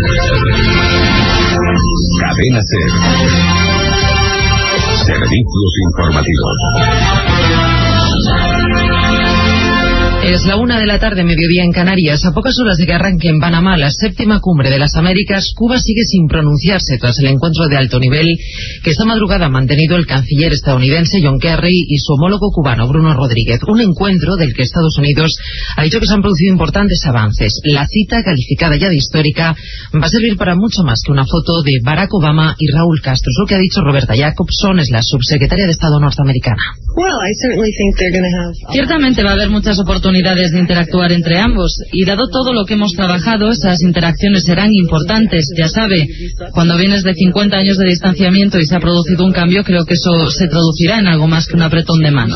Cadena SER. Servicios informativos. Es la 1 de la tarde, mediodía en Canarias. A pocas horas de que arranque en Panamá la 7ª cumbre de las Américas, Cuba sigue sin pronunciarse tras el encuentro de alto nivel que esta madrugada ha mantenido el canciller estadounidense John Kerry y su homólogo cubano Bruno Rodríguez. Un encuentro del que Estados Unidos ha dicho que se han producido importantes avances. La cita, calificada ya de histórica, va a servir para mucho más que una foto de Barack Obama y Raúl Castro. Es lo que ha dicho Roberta Jacobson, es la subsecretaria de Estado norteamericana. Ciertamente va a haber muchas oportunidades de interactuar entre ambos, y dado todo lo que hemos trabajado, esas interacciones serán importantes. Ya sabe, cuando vienes de 50 años de distanciamiento y se ha producido un cambio, creo que eso se traducirá en algo más que un apretón de manos.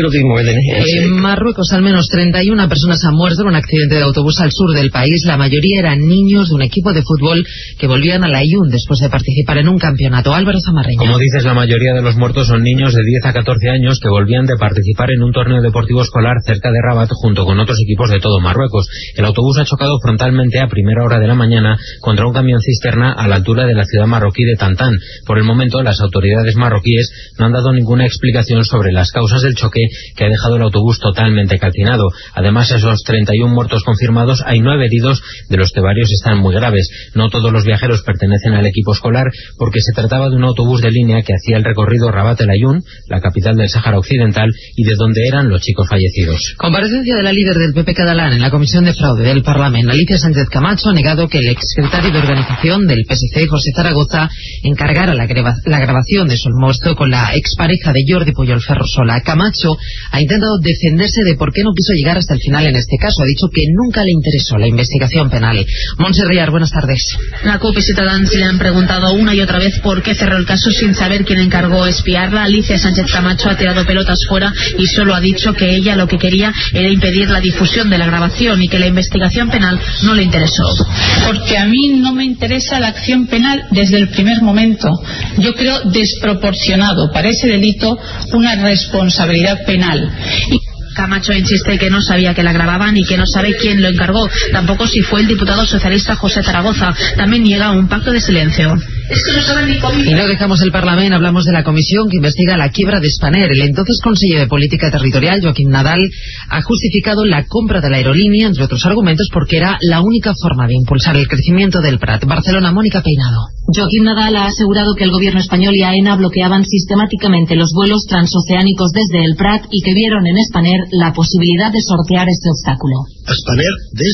En Marruecos, al menos 31 personas han muerto en un accidente de autobús al sur del país. La mayoría eran niños de un equipo de fútbol que volvían a la IUN después de participar en un campeonato. Álvaro Zamarreño. Como dices, la mayoría de los muertos son niños de 10 a 14 años que volvían de participar en un torneo deportivo escolar cerca de Rabat junto con otros equipos de todo Marruecos. El autobús ha chocado frontalmente a primera hora de la mañana contra un camión cisterna a la altura de la ciudad marroquí de Tantán. Por el momento, las autoridades marroquíes no han dado ninguna explicación sobre las causas del choque que ha dejado el autobús totalmente calcinado. Además, esos 31 muertos confirmados, hay 9 heridos, de los que varios están muy graves. No todos los viajeros pertenecen al equipo escolar, porque se trataba de un autobús de línea que hacía el recorrido Rabat-El Ayoun, la capital del Sáhara Occidental, y de donde eran los chicos fallecidos. Comparecencia de la líder del PP catalán en la Comisión de Fraude del Parlamento. Alicia Sánchez Camacho ha negado que el exsecretario de Organización del PSC, José Zaragoza, encargara la grabación de su almuerzo con la expareja de Jordi Puyol Ferrusola. Camacho ha intentado defenderse de por qué no quiso llegar hasta el final en este caso. Ha dicho que nunca le interesó la investigación penal. Montse Riar, buenas tardes. La CUP y Ciutadans le han preguntado una y otra vez por qué cerró el caso sin saber quién encargó espiarla. Alicia Sánchez Camacho ha tirado pelotas fuera y solo ha dicho que ella lo que quería era impedir la difusión de la grabación y que la investigación penal no le interesó. Porque a mí no me interesa la acción penal desde el primer momento. Yo creo desproporcionado para ese delito una responsabilidad penal. Camacho insiste que no sabía que la grababan y que no sabe quién lo encargó, tampoco si fue el diputado socialista José Zaragoza. También niega un pacto de silencio. Es que no saben ni cómo. Y no dejamos el Parlamento, hablamos de la comisión que investiga la quiebra de Spanair. El entonces conseller de Política Territorial, Joaquim Nadal, ha justificado la compra de la aerolínea, entre otros argumentos, porque era la única forma de impulsar el crecimiento del Prat. Barcelona, Mónica Peinado. Joaquim Nadal ha asegurado que el gobierno español y AENA bloqueaban sistemáticamente los vuelos transoceánicos desde el Prat y que vieron en Spanair la posibilidad de sortear este obstáculo. Spanair,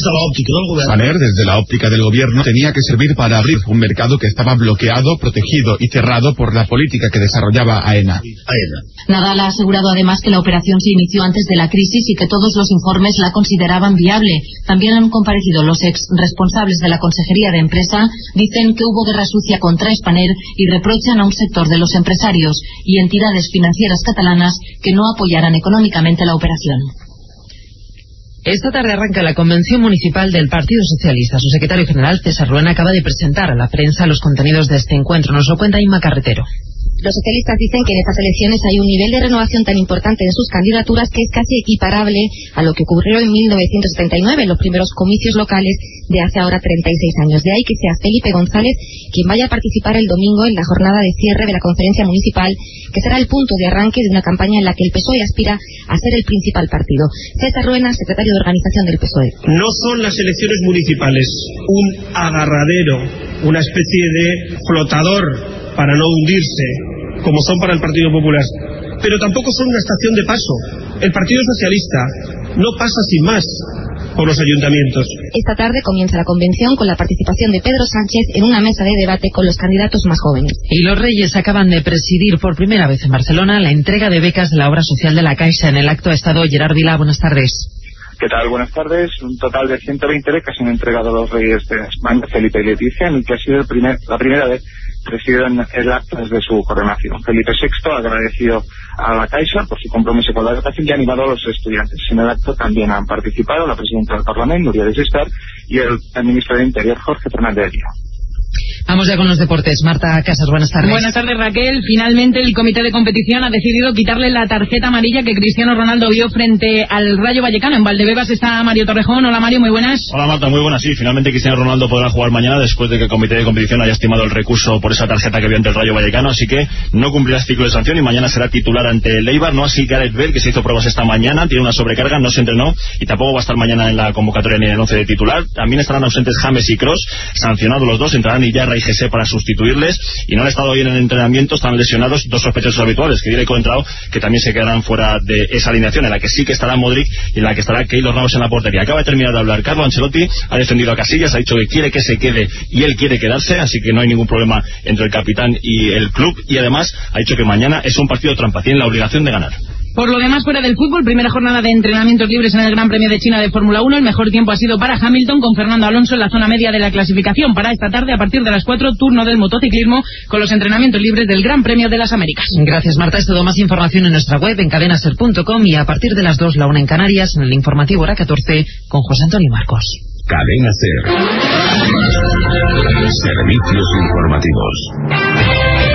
desde la óptica del gobierno, tenía que servir para abrir un mercado que estaba bloqueado, protegido y cerrado por la política que desarrollaba AENA. Nadal ha asegurado además que la operación se inició antes de la crisis y que todos los informes la consideraban viable. También han comparecido los ex responsables de la Consejería de Empresa, dicen que hubo guerra sucia contra Spanair y reprochan a un sector de los empresarios y entidades financieras catalanas que no apoyaran económicamente la operación. Esta tarde arranca la convención municipal del Partido Socialista. Su secretario general, César Ruena, acaba de presentar a la prensa los contenidos de este encuentro. Nos lo cuenta Inma Carretero. Los socialistas dicen que en estas elecciones hay un nivel de renovación tan importante en sus candidaturas que es casi equiparable a lo que ocurrió en 1979, en los primeros comicios locales de hace ahora 36 años. De ahí que sea Felipe González quien vaya a participar el domingo en la jornada de cierre de la conferencia municipal, que será el punto de arranque de una campaña en la que el PSOE aspira a ser el principal partido. César Ruena, secretario de organización del PSOE. No son las elecciones municipales un agarradero, una especie de flotador para no hundirse, como son para el Partido Popular, pero tampoco son una estación de paso. El Partido Socialista no pasa sin más por los ayuntamientos. Esta tarde comienza la convención con la participación de Pedro Sánchez en una mesa de debate con los candidatos más jóvenes. Y los Reyes acaban de presidir por primera vez en Barcelona la entrega de becas de la obra social de la Caixa. En el acto ha estado Gerard Vilá. Buenas tardes. ¿Qué tal? Buenas tardes. Un total de 120 becas han entregado a los Reyes de España, Felipe y Leticia, en el que ha sido la primera vez presidido en el acto desde su coronación. Felipe VI ha agradecido a la Caixa por su compromiso con la educación y ha animado a los estudiantes. En el acto también han participado la presidenta del Parlamento, Núria de Gispert, y el ministro de Interior, Jorge Fernández Díaz. Vamos ya con los deportes. Marta Casas, buenas tardes. Buenas tardes, Raquel. Finalmente el comité de competición ha decidido quitarle la tarjeta amarilla que Cristiano Ronaldo vio frente al Rayo Vallecano. En Valdebebas está Mario Torrejón. Hola, Mario, muy buenas. Hola, Marta, muy buenas. Sí, finalmente Cristiano Ronaldo podrá jugar mañana después de que el comité de competición haya estimado el recurso por esa tarjeta que vio ante el Rayo Vallecano, así que no cumplirá el ciclo de sanción y mañana será titular ante el Eibar. No así Gareth Bale, que se hizo pruebas esta mañana, tiene una sobrecarga, no se entrenó y tampoco va a estar mañana en la convocatoria ni en el 11 de titular. También estarán ausentes James y Kroos, sancionados los dos, entrarán Iyarra y Jesse para sustituirles y no han estado bien en el entrenamiento, están lesionados dos sospechosos habituales, que diré Contrao, que también se quedarán fuera de esa alineación en la que sí que estará Modric y en la que estará Keylor Navas en la portería. Acaba de terminar de hablar Carlo Ancelotti, ha defendido a Casillas, ha dicho que quiere que se quede y él quiere quedarse, así que no hay ningún problema entre el capitán y el club, y además ha dicho que mañana es un partido trampa, tienen la obligación de ganar. Por lo demás, fuera del fútbol, primera jornada de entrenamientos libres en el Gran Premio de China de Fórmula 1. El mejor tiempo ha sido para Hamilton, con Fernando Alonso en la zona media de la clasificación. Para esta tarde, a partir de las 4, turno del motociclismo con los entrenamientos libres del Gran Premio de las Américas. Gracias, Marta. Es todo. Más información en nuestra web, en cadenaser.com, y a partir de las 2, la 1 en Canarias, en el informativo hora 14, con José Antonio Marcos. Cadena Ser. Servicios informativos.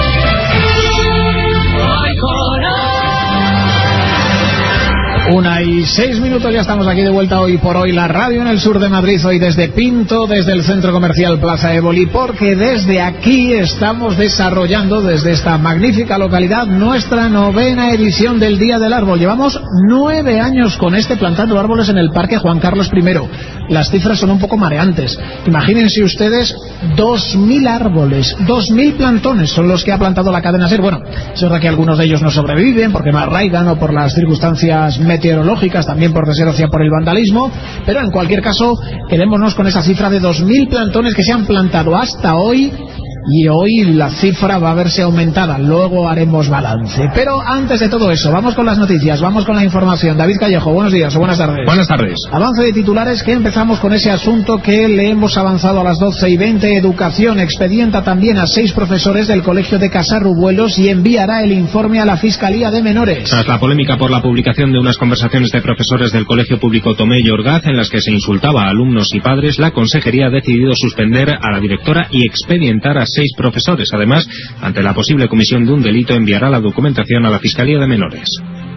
1:06, ya estamos aquí de vuelta hoy por hoy, la radio en el sur de Madrid, hoy desde Pinto, desde el centro comercial Plaza Éboli, porque desde aquí estamos desarrollando, desde esta magnífica localidad, nuestra 9ª edición del Día del Árbol. Llevamos 9 años con plantando árboles en el Parque Juan Carlos I. Las cifras son un poco mareantes. Imagínense ustedes 2.000 árboles, 2.000 plantones son los que ha plantado la cadena SER. Bueno, es verdad que algunos de ellos no sobreviven porque no arraigan o por las circunstancias meteorológicas, también por desgracia por el vandalismo, pero en cualquier caso quedémonos con esa cifra de 2.000 plantones que se han plantado hasta hoy, y hoy la cifra va a verse aumentada, luego haremos balance. Pero antes de todo eso, vamos con las noticias, vamos con la información. David Callejo, buenos días o buenas tardes. Buenas tardes. Avance de titulares, que empezamos con ese asunto que le hemos avanzado a las 12:20. Educación expedienta también a 6 profesores del colegio de Casarrubuelos y enviará el informe a la Fiscalía de Menores. Tras la polémica por la publicación de unas conversaciones de profesores del Colegio Público Tomé y Orgaz en las que se insultaba a alumnos y padres, la Consejería ha decidido suspender a la directora y expedientar a 6 profesores. Además, ante la posible comisión de un delito, enviará la documentación a la Fiscalía de Menores.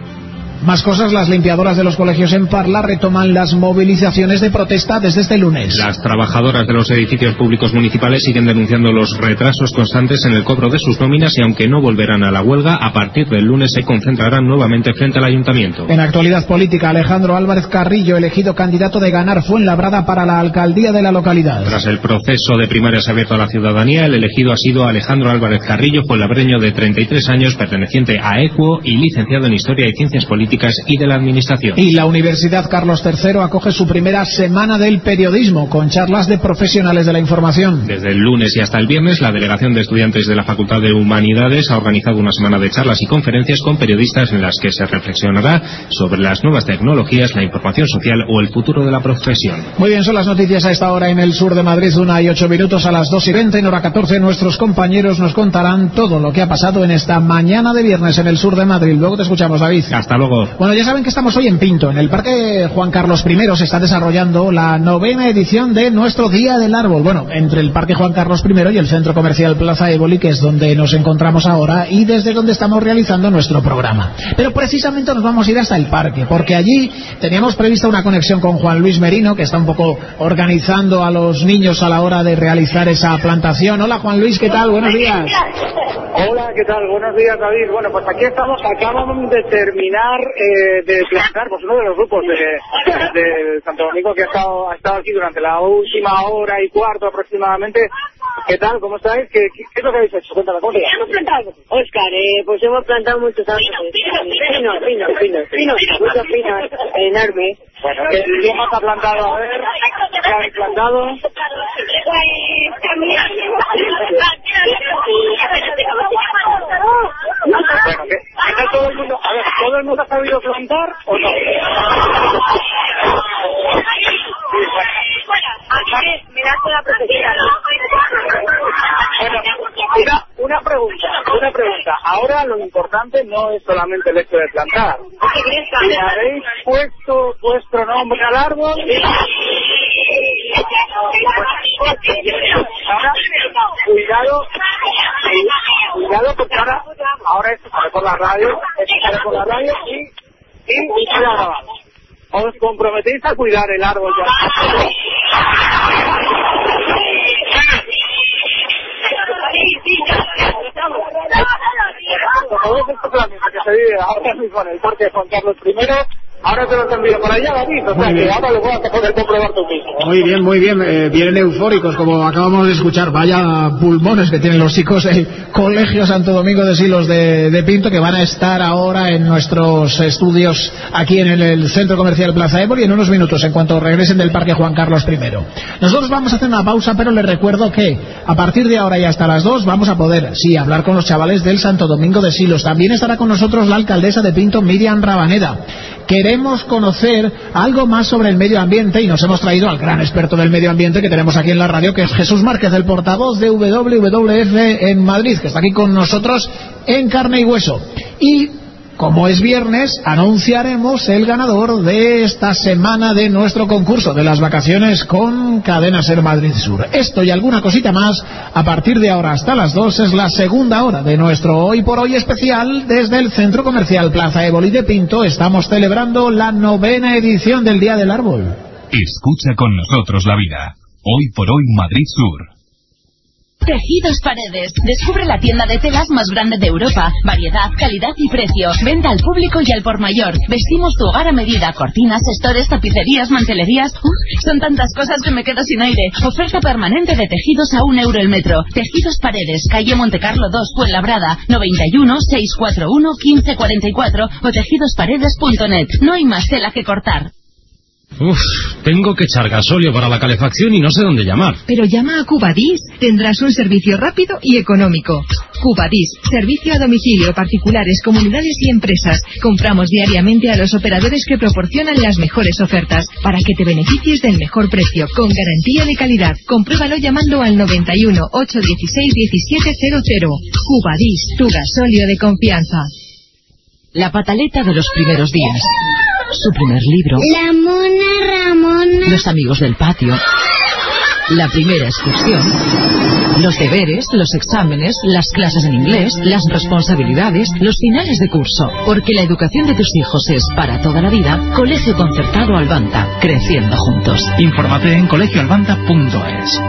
Más cosas, las limpiadoras de los colegios en Parla retoman las movilizaciones de protesta desde este lunes. Las trabajadoras de los edificios públicos municipales siguen denunciando los retrasos constantes en el cobro de sus nóminas y, aunque no volverán a la huelga, a partir del lunes se concentrarán nuevamente frente al ayuntamiento. En actualidad política, Alejandro Álvarez Carrillo, elegido candidato de Ganar Fuenlabrada para la alcaldía de la localidad. Tras el proceso de primarias abierto a la ciudadanía, el elegido ha sido Alejandro Álvarez Carrillo, fuenlabreño de 33 años, perteneciente a ECUO y licenciado en Historia y Ciencias Políticas y de la Administración. Y la Universidad Carlos III acoge su primera semana del periodismo, con charlas de profesionales de la información. Desde el lunes y hasta el viernes, la Delegación de Estudiantes de la Facultad de Humanidades ha organizado una semana de charlas y conferencias con periodistas en las que se reflexionará sobre las nuevas tecnologías, la información social o el futuro de la profesión. Muy bien, son las noticias a esta hora en el sur de Madrid, 1:08. A las 2:20, en hora 14, nuestros compañeros nos contarán todo lo que ha pasado en esta mañana de viernes en el sur de Madrid. Luego te escuchamos, David. Hasta luego. Bueno, ya saben que estamos hoy en Pinto, en el Parque Juan Carlos I. Se está desarrollando la 9ª edición de nuestro Día del Árbol. Bueno, entre el Parque Juan Carlos I y el centro comercial Plaza Éboli, que es donde nos encontramos ahora y desde donde estamos realizando nuestro programa. Pero precisamente nos vamos a ir hasta el parque, porque allí teníamos prevista una conexión con Juan Luis Merino, que está un poco organizando a los niños a la hora de realizar esa plantación. Hola, Juan Luis, ¿qué tal? Buenos días. Hola, ¿qué tal? Buenos días, David. Bueno, pues aquí estamos, acabamos de terminar de plantar, pues uno de los grupos de Santo Domingo que ha estado aquí durante la última hora y cuarto aproximadamente. ¿Qué tal? ¿Cómo estáis? ¿Qué es lo que habéis hecho? Cuéntame, ¿cómo te llamas? Hemos plantado, Óscar, pues hemos plantado muchos árboles. Pinos, muchos pinos enormes. Bueno, ¿quién más ha plantado? A ver, ¿qué habéis plantado? Bueno, ¿qué tal todo el mundo? A ver, ¿todo el mundo ha sabido plantar o no? Mira la profesora. Bueno, una pregunta. Ahora lo importante no es solamente el hecho de plantar. ¿Le habéis puesto vuestro nombre al árbol? Ahora, por la radio y queda grabado. Os comprometéis a cuidar el árbol ya. Todos estos planes que se vive ahora mismo en el Parque de Juan Carlos I, ahora te los envío para allá, David, o sea que ahora lo vas a poder comprobar tú mismo. Muy bien, vienen eufóricos, como acabamos de escuchar. Vaya pulmones que tienen los chicos del Colegio Santo Domingo de Silos de Pinto, que van a estar ahora en nuestros estudios aquí en el Centro Comercial Plaza Éboli en unos minutos, en cuanto regresen del Parque Juan Carlos I. Nosotros vamos a hacer una pausa, pero les recuerdo que a partir de ahora y hasta las 2 vamos a poder, hablar con los chavales del Santo Domingo de Silos. También estará con nosotros la alcaldesa de Pinto, Miriam Rabaneda. Queremos conocer algo más sobre el medio ambiente y nos hemos traído al gran experto del medio ambiente que tenemos aquí en la radio, que es Jesús Márquez, el portavoz de WWF en Madrid, que está aquí con nosotros en Carne y Hueso. Y como es viernes, anunciaremos el ganador de esta semana de nuestro concurso de las vacaciones con Cadena Ser Madrid Sur. Esto y alguna cosita más, a partir de ahora hasta las 2, es la segunda hora de nuestro Hoy por Hoy especial desde el Centro Comercial Plaza Éboli de Pinto. Estamos celebrando la 9ª edición del Día del Árbol. Escucha con nosotros la vida. Hoy por Hoy Madrid Sur. Tejidos Paredes. Descubre la tienda de telas más grande de Europa. Variedad, calidad y precio. Venta al público y al por mayor. Vestimos tu hogar a medida. Cortinas, estores, tapicerías, mantelerías. Son tantas cosas que me quedo sin aire. Oferta permanente de tejidos a €1 el metro. Tejidos Paredes. Calle Montecarlo 2, Fuenlabrada. 91 641 1544 o tejidosparedes.net. No hay más tela que cortar. Tengo que echar gasóleo para la calefacción y no sé dónde llamar. Pero llama a Cubadis, tendrás un servicio rápido y económico. Cubadis, servicio a domicilio, particulares, comunidades y empresas. Compramos diariamente a los operadores que proporcionan las mejores ofertas para que te beneficies del mejor precio, con garantía de calidad. Compruébalo llamando al 91 816 1700. Cubadis, tu gasóleo de confianza. La pataleta de los primeros días. Su primer libro. La mona Ramona. Los amigos del patio. La primera excursión. Los deberes, los exámenes, las clases en inglés, las responsabilidades, los finales de curso. Porque la educación de tus hijos es para toda la vida. Colegio Concertado Albanta. Creciendo juntos. Infórmate en colegioalbanta.es.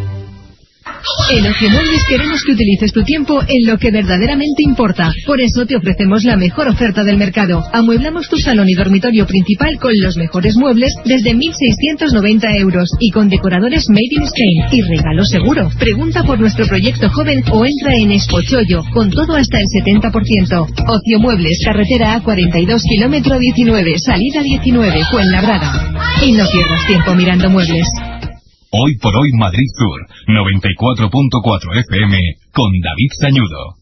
En Ociomuebles queremos que utilices tu tiempo en lo que verdaderamente importa. Por eso te ofrecemos la mejor oferta del mercado. Amueblamos tu salón y dormitorio principal con los mejores muebles desde 1.690 euros y con decoradores made in Spain y regalo seguro. Pregunta por nuestro proyecto joven o entra en Expochollo con todo hasta el 70%. Ociomuebles, carretera A42, kilómetro 19, salida 19, Fuenlabrada. Y no pierdas tiempo mirando muebles. Hoy por Hoy Madrid Sur, 94.4 FM, con David Sañudo.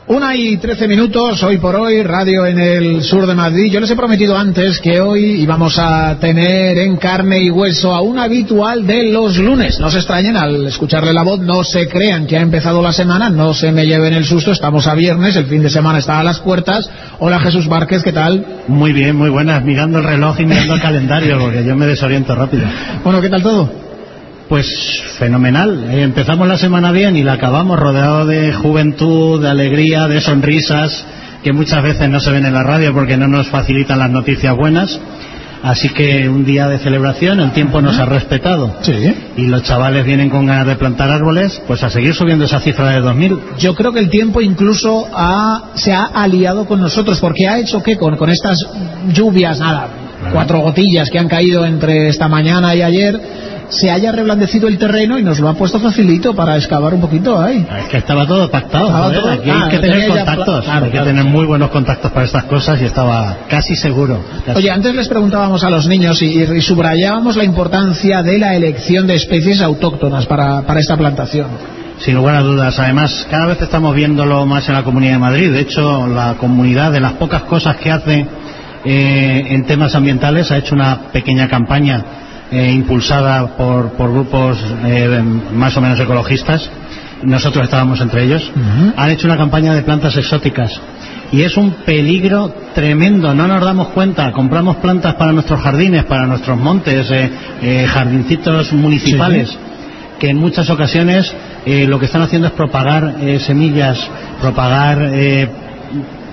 1:13, Hoy por Hoy, radio en el sur de Madrid. Yo les he prometido antes que hoy íbamos a tener en Carne y Hueso a un habitual de los lunes. No se extrañen al escucharle la voz, no se crean que ha empezado la semana, no se me lleven el susto, estamos a viernes, el fin de semana está a las puertas. Hola Jesús Márquez, ¿qué tal? Muy bien, muy buenas, mirando el reloj y mirando el calendario, porque yo me desoriento rápido. Bueno, ¿qué tal todo? Pues fenomenal, empezamos la semana bien y la acabamos rodeado de juventud, de alegría, de sonrisas, que muchas veces no se ven en la radio porque no nos facilitan las noticias buenas. Así que un día de celebración, el tiempo nos ha respetado. Sí. Y los chavales vienen con ganas de plantar árboles, pues a seguir subiendo esa cifra de 2000. Yo creo que el tiempo incluso se ha aliado con nosotros, porque ha hecho que con estas lluvias, 4 gotillas que han caído entre esta mañana y ayer, se haya reblandecido el terreno y nos lo ha puesto facilito para excavar un poquito ahí. Es que estaba todo pactado, aquí hay que tener contactos, hay que tener muy buenos contactos para estas cosas y estaba casi seguro. Oye, antes les preguntábamos a los niños y subrayábamos la importancia de la elección de especies autóctonas para esta plantación. Sin lugar a dudas, además cada vez estamos viéndolo más en la Comunidad de Madrid. De hecho, la comunidad, de las pocas cosas que hace en temas ambientales, ha hecho una pequeña campaña impulsada por grupos más o menos ecologistas. Nosotros estábamos entre ellos. Han hecho una campaña de plantas exóticas y es un peligro tremendo, no nos damos cuenta. Compramos plantas para nuestros jardines, para nuestros montes, jardincitos municipales, sí, que en muchas ocasiones lo que están haciendo es propagar semillas, propagar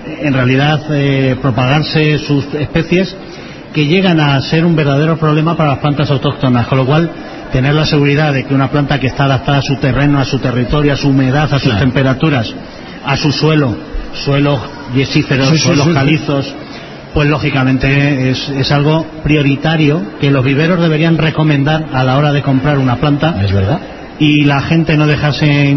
en realidad propagarse sus especies que llegan a ser un verdadero problema para las plantas autóctonas, con lo cual tener la seguridad de que una planta que está adaptada a su terreno, a su territorio, a su humedad, a sus temperaturas, a su suelos yesíferos, suelos calizos, pues lógicamente es algo prioritario que los viveros deberían recomendar a la hora de comprar una planta. Es verdad. Y la gente no dejarse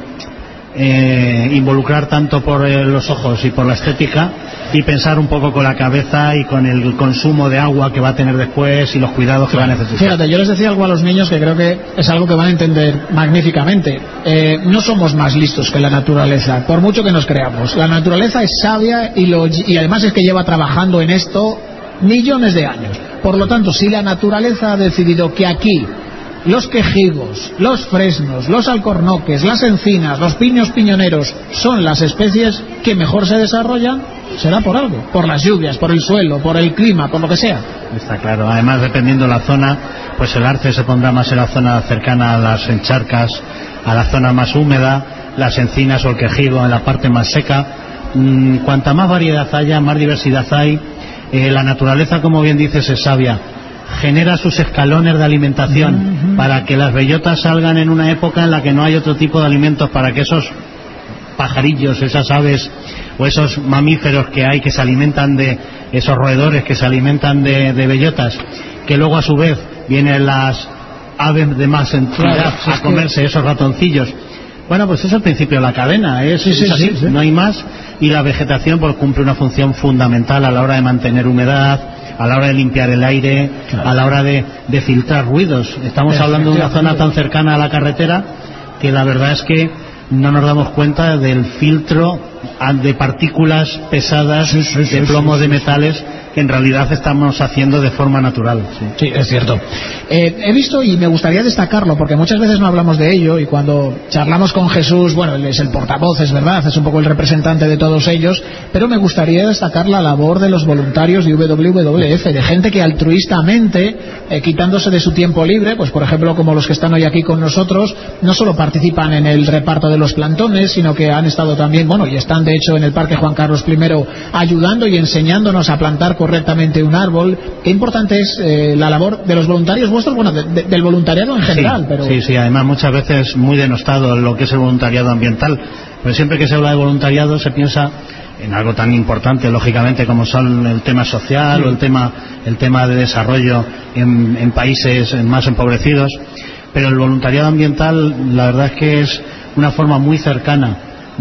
involucrar tanto por los ojos y por la estética, y pensar un poco con la cabeza y con el consumo de agua que va a tener después y los cuidados que va a necesitar. Fíjate, yo les decía algo a los niños que creo que es algo que van a entender magníficamente. No somos más listos que la naturaleza, por mucho que nos creamos. La naturaleza es sabia y además es que lleva trabajando en esto millones de años. Por lo tanto, si la naturaleza ha decidido que aquí los quejigos, los fresnos, los alcornoques, las encinas, los piños piñoneros son las especies que mejor se desarrollan, será por algo, por las lluvias, por el suelo, por el clima, por lo que sea. Está claro. Además, dependiendo de la zona, pues el arce se pondrá más en la zona cercana a las encharcas, a la zona más húmeda, las encinas o el quejigo en la parte más seca. Cuanta más variedad haya, más diversidad hay. La naturaleza, como bien dices, es sabia. Genera sus escalones de alimentación para que las bellotas salgan en una época en la que no hay otro tipo de alimentos, para que esos pajarillos, esas aves o esos mamíferos que hay que se alimentan de esos roedores que se alimentan de bellotas, que luego a su vez vienen las aves de más entidad a comerse esos ratoncillos. Bueno, pues es el principio de la cadena, es así, no hay más. Y la vegetación pues cumple una función fundamental a la hora de mantener humedad, a la hora de limpiar el aire, a la hora de filtrar ruidos. Estamos hablando de una zona tan cercana a la carretera que la verdad es que no nos damos cuenta del filtro de partículas pesadas, de plomo, de metales, que en realidad estamos haciendo de forma natural. Sí, es cierto. He visto, y me gustaría destacarlo, porque muchas veces no hablamos de ello, y cuando charlamos con Jesús, bueno, él es el portavoz, es verdad, es un poco el representante de todos ellos, pero me gustaría destacar la labor de los voluntarios de WWF, de gente que altruistamente, quitándose de su tiempo libre, pues por ejemplo como los que están hoy aquí con nosotros, no solo participan en el reparto de los plantones, sino que han estado también, bueno, y están de hecho en el Parque Juan Carlos I ayudando y enseñándonos a plantar correctamente un árbol. Qué importante es la labor de los voluntarios vuestros, bueno, del voluntariado en general. Sí, además muchas veces muy denostado lo que es el voluntariado ambiental, pero siempre que se habla de voluntariado se piensa en algo tan importante, lógicamente, como son el tema social o el tema de desarrollo en países más empobrecidos, pero el voluntariado ambiental la verdad es que es una forma muy cercana,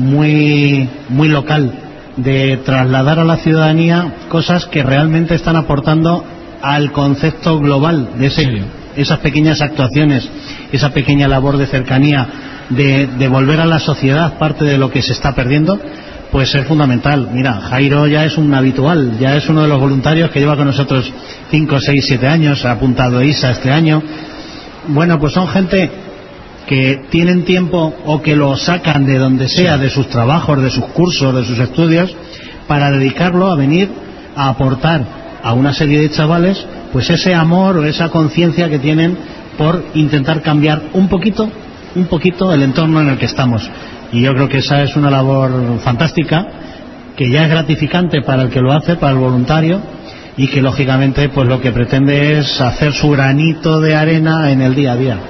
muy local, de trasladar a la ciudadanía cosas que realmente están aportando al concepto global de esas pequeñas actuaciones, esa pequeña labor de cercanía, de devolver a la sociedad parte de lo que se está perdiendo, pues es fundamental. Mira, Jairo ya es un habitual, ya es uno de los voluntarios que lleva con nosotros 5, 6, 7 años, ha apuntado Isa este año. Bueno, pues son gente que tienen tiempo o que lo sacan de donde sea, de sus trabajos, de sus cursos, de sus estudios, para dedicarlo a venir a aportar a una serie de chavales pues ese amor o esa conciencia que tienen por intentar cambiar un poquito el entorno en el que estamos. Y yo creo que esa es una labor fantástica, que ya es gratificante para el que lo hace, para el voluntario, y que lógicamente pues lo que pretende es hacer su granito de arena en el día a día.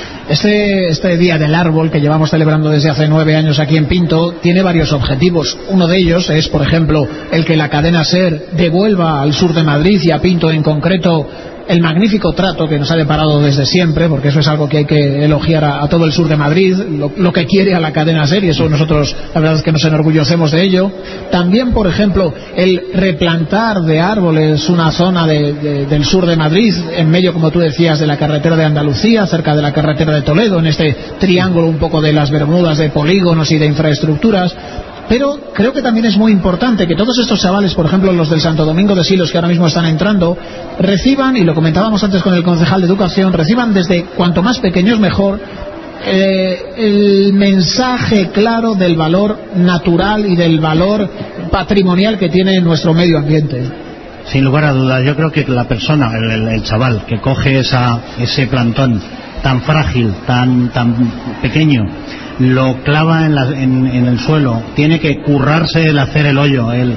Este Día del Árbol que llevamos celebrando desde hace 9 años aquí en Pinto tiene varios objetivos. Uno de ellos es, por ejemplo, el que la cadena SER devuelva al sur de Madrid y a Pinto en concreto el magnífico trato que nos ha deparado desde siempre, porque eso es algo que hay que elogiar a todo el sur de Madrid, lo que quiere a la cadena SER, y eso nosotros la verdad es que nos enorgullecemos de ello. También, por ejemplo, el replantar de árboles una zona del sur de Madrid, en medio, como tú decías, de la carretera de Andalucía, cerca de la carretera de Toledo, en este triángulo un poco de las Bermudas de polígonos y de infraestructuras. Pero creo que también es muy importante que todos estos chavales, por ejemplo los del Santo Domingo de Silos que ahora mismo están entrando, reciban, y lo comentábamos antes con el concejal de Educación, reciban desde cuanto más pequeños mejor el mensaje claro del valor natural y del valor patrimonial que tiene nuestro medio ambiente. Sin lugar a dudas, yo creo que la persona, el chaval que coge ese plantón tan frágil, tan pequeño, lo clava en el suelo, tiene que currarse el hacer el hoyo, el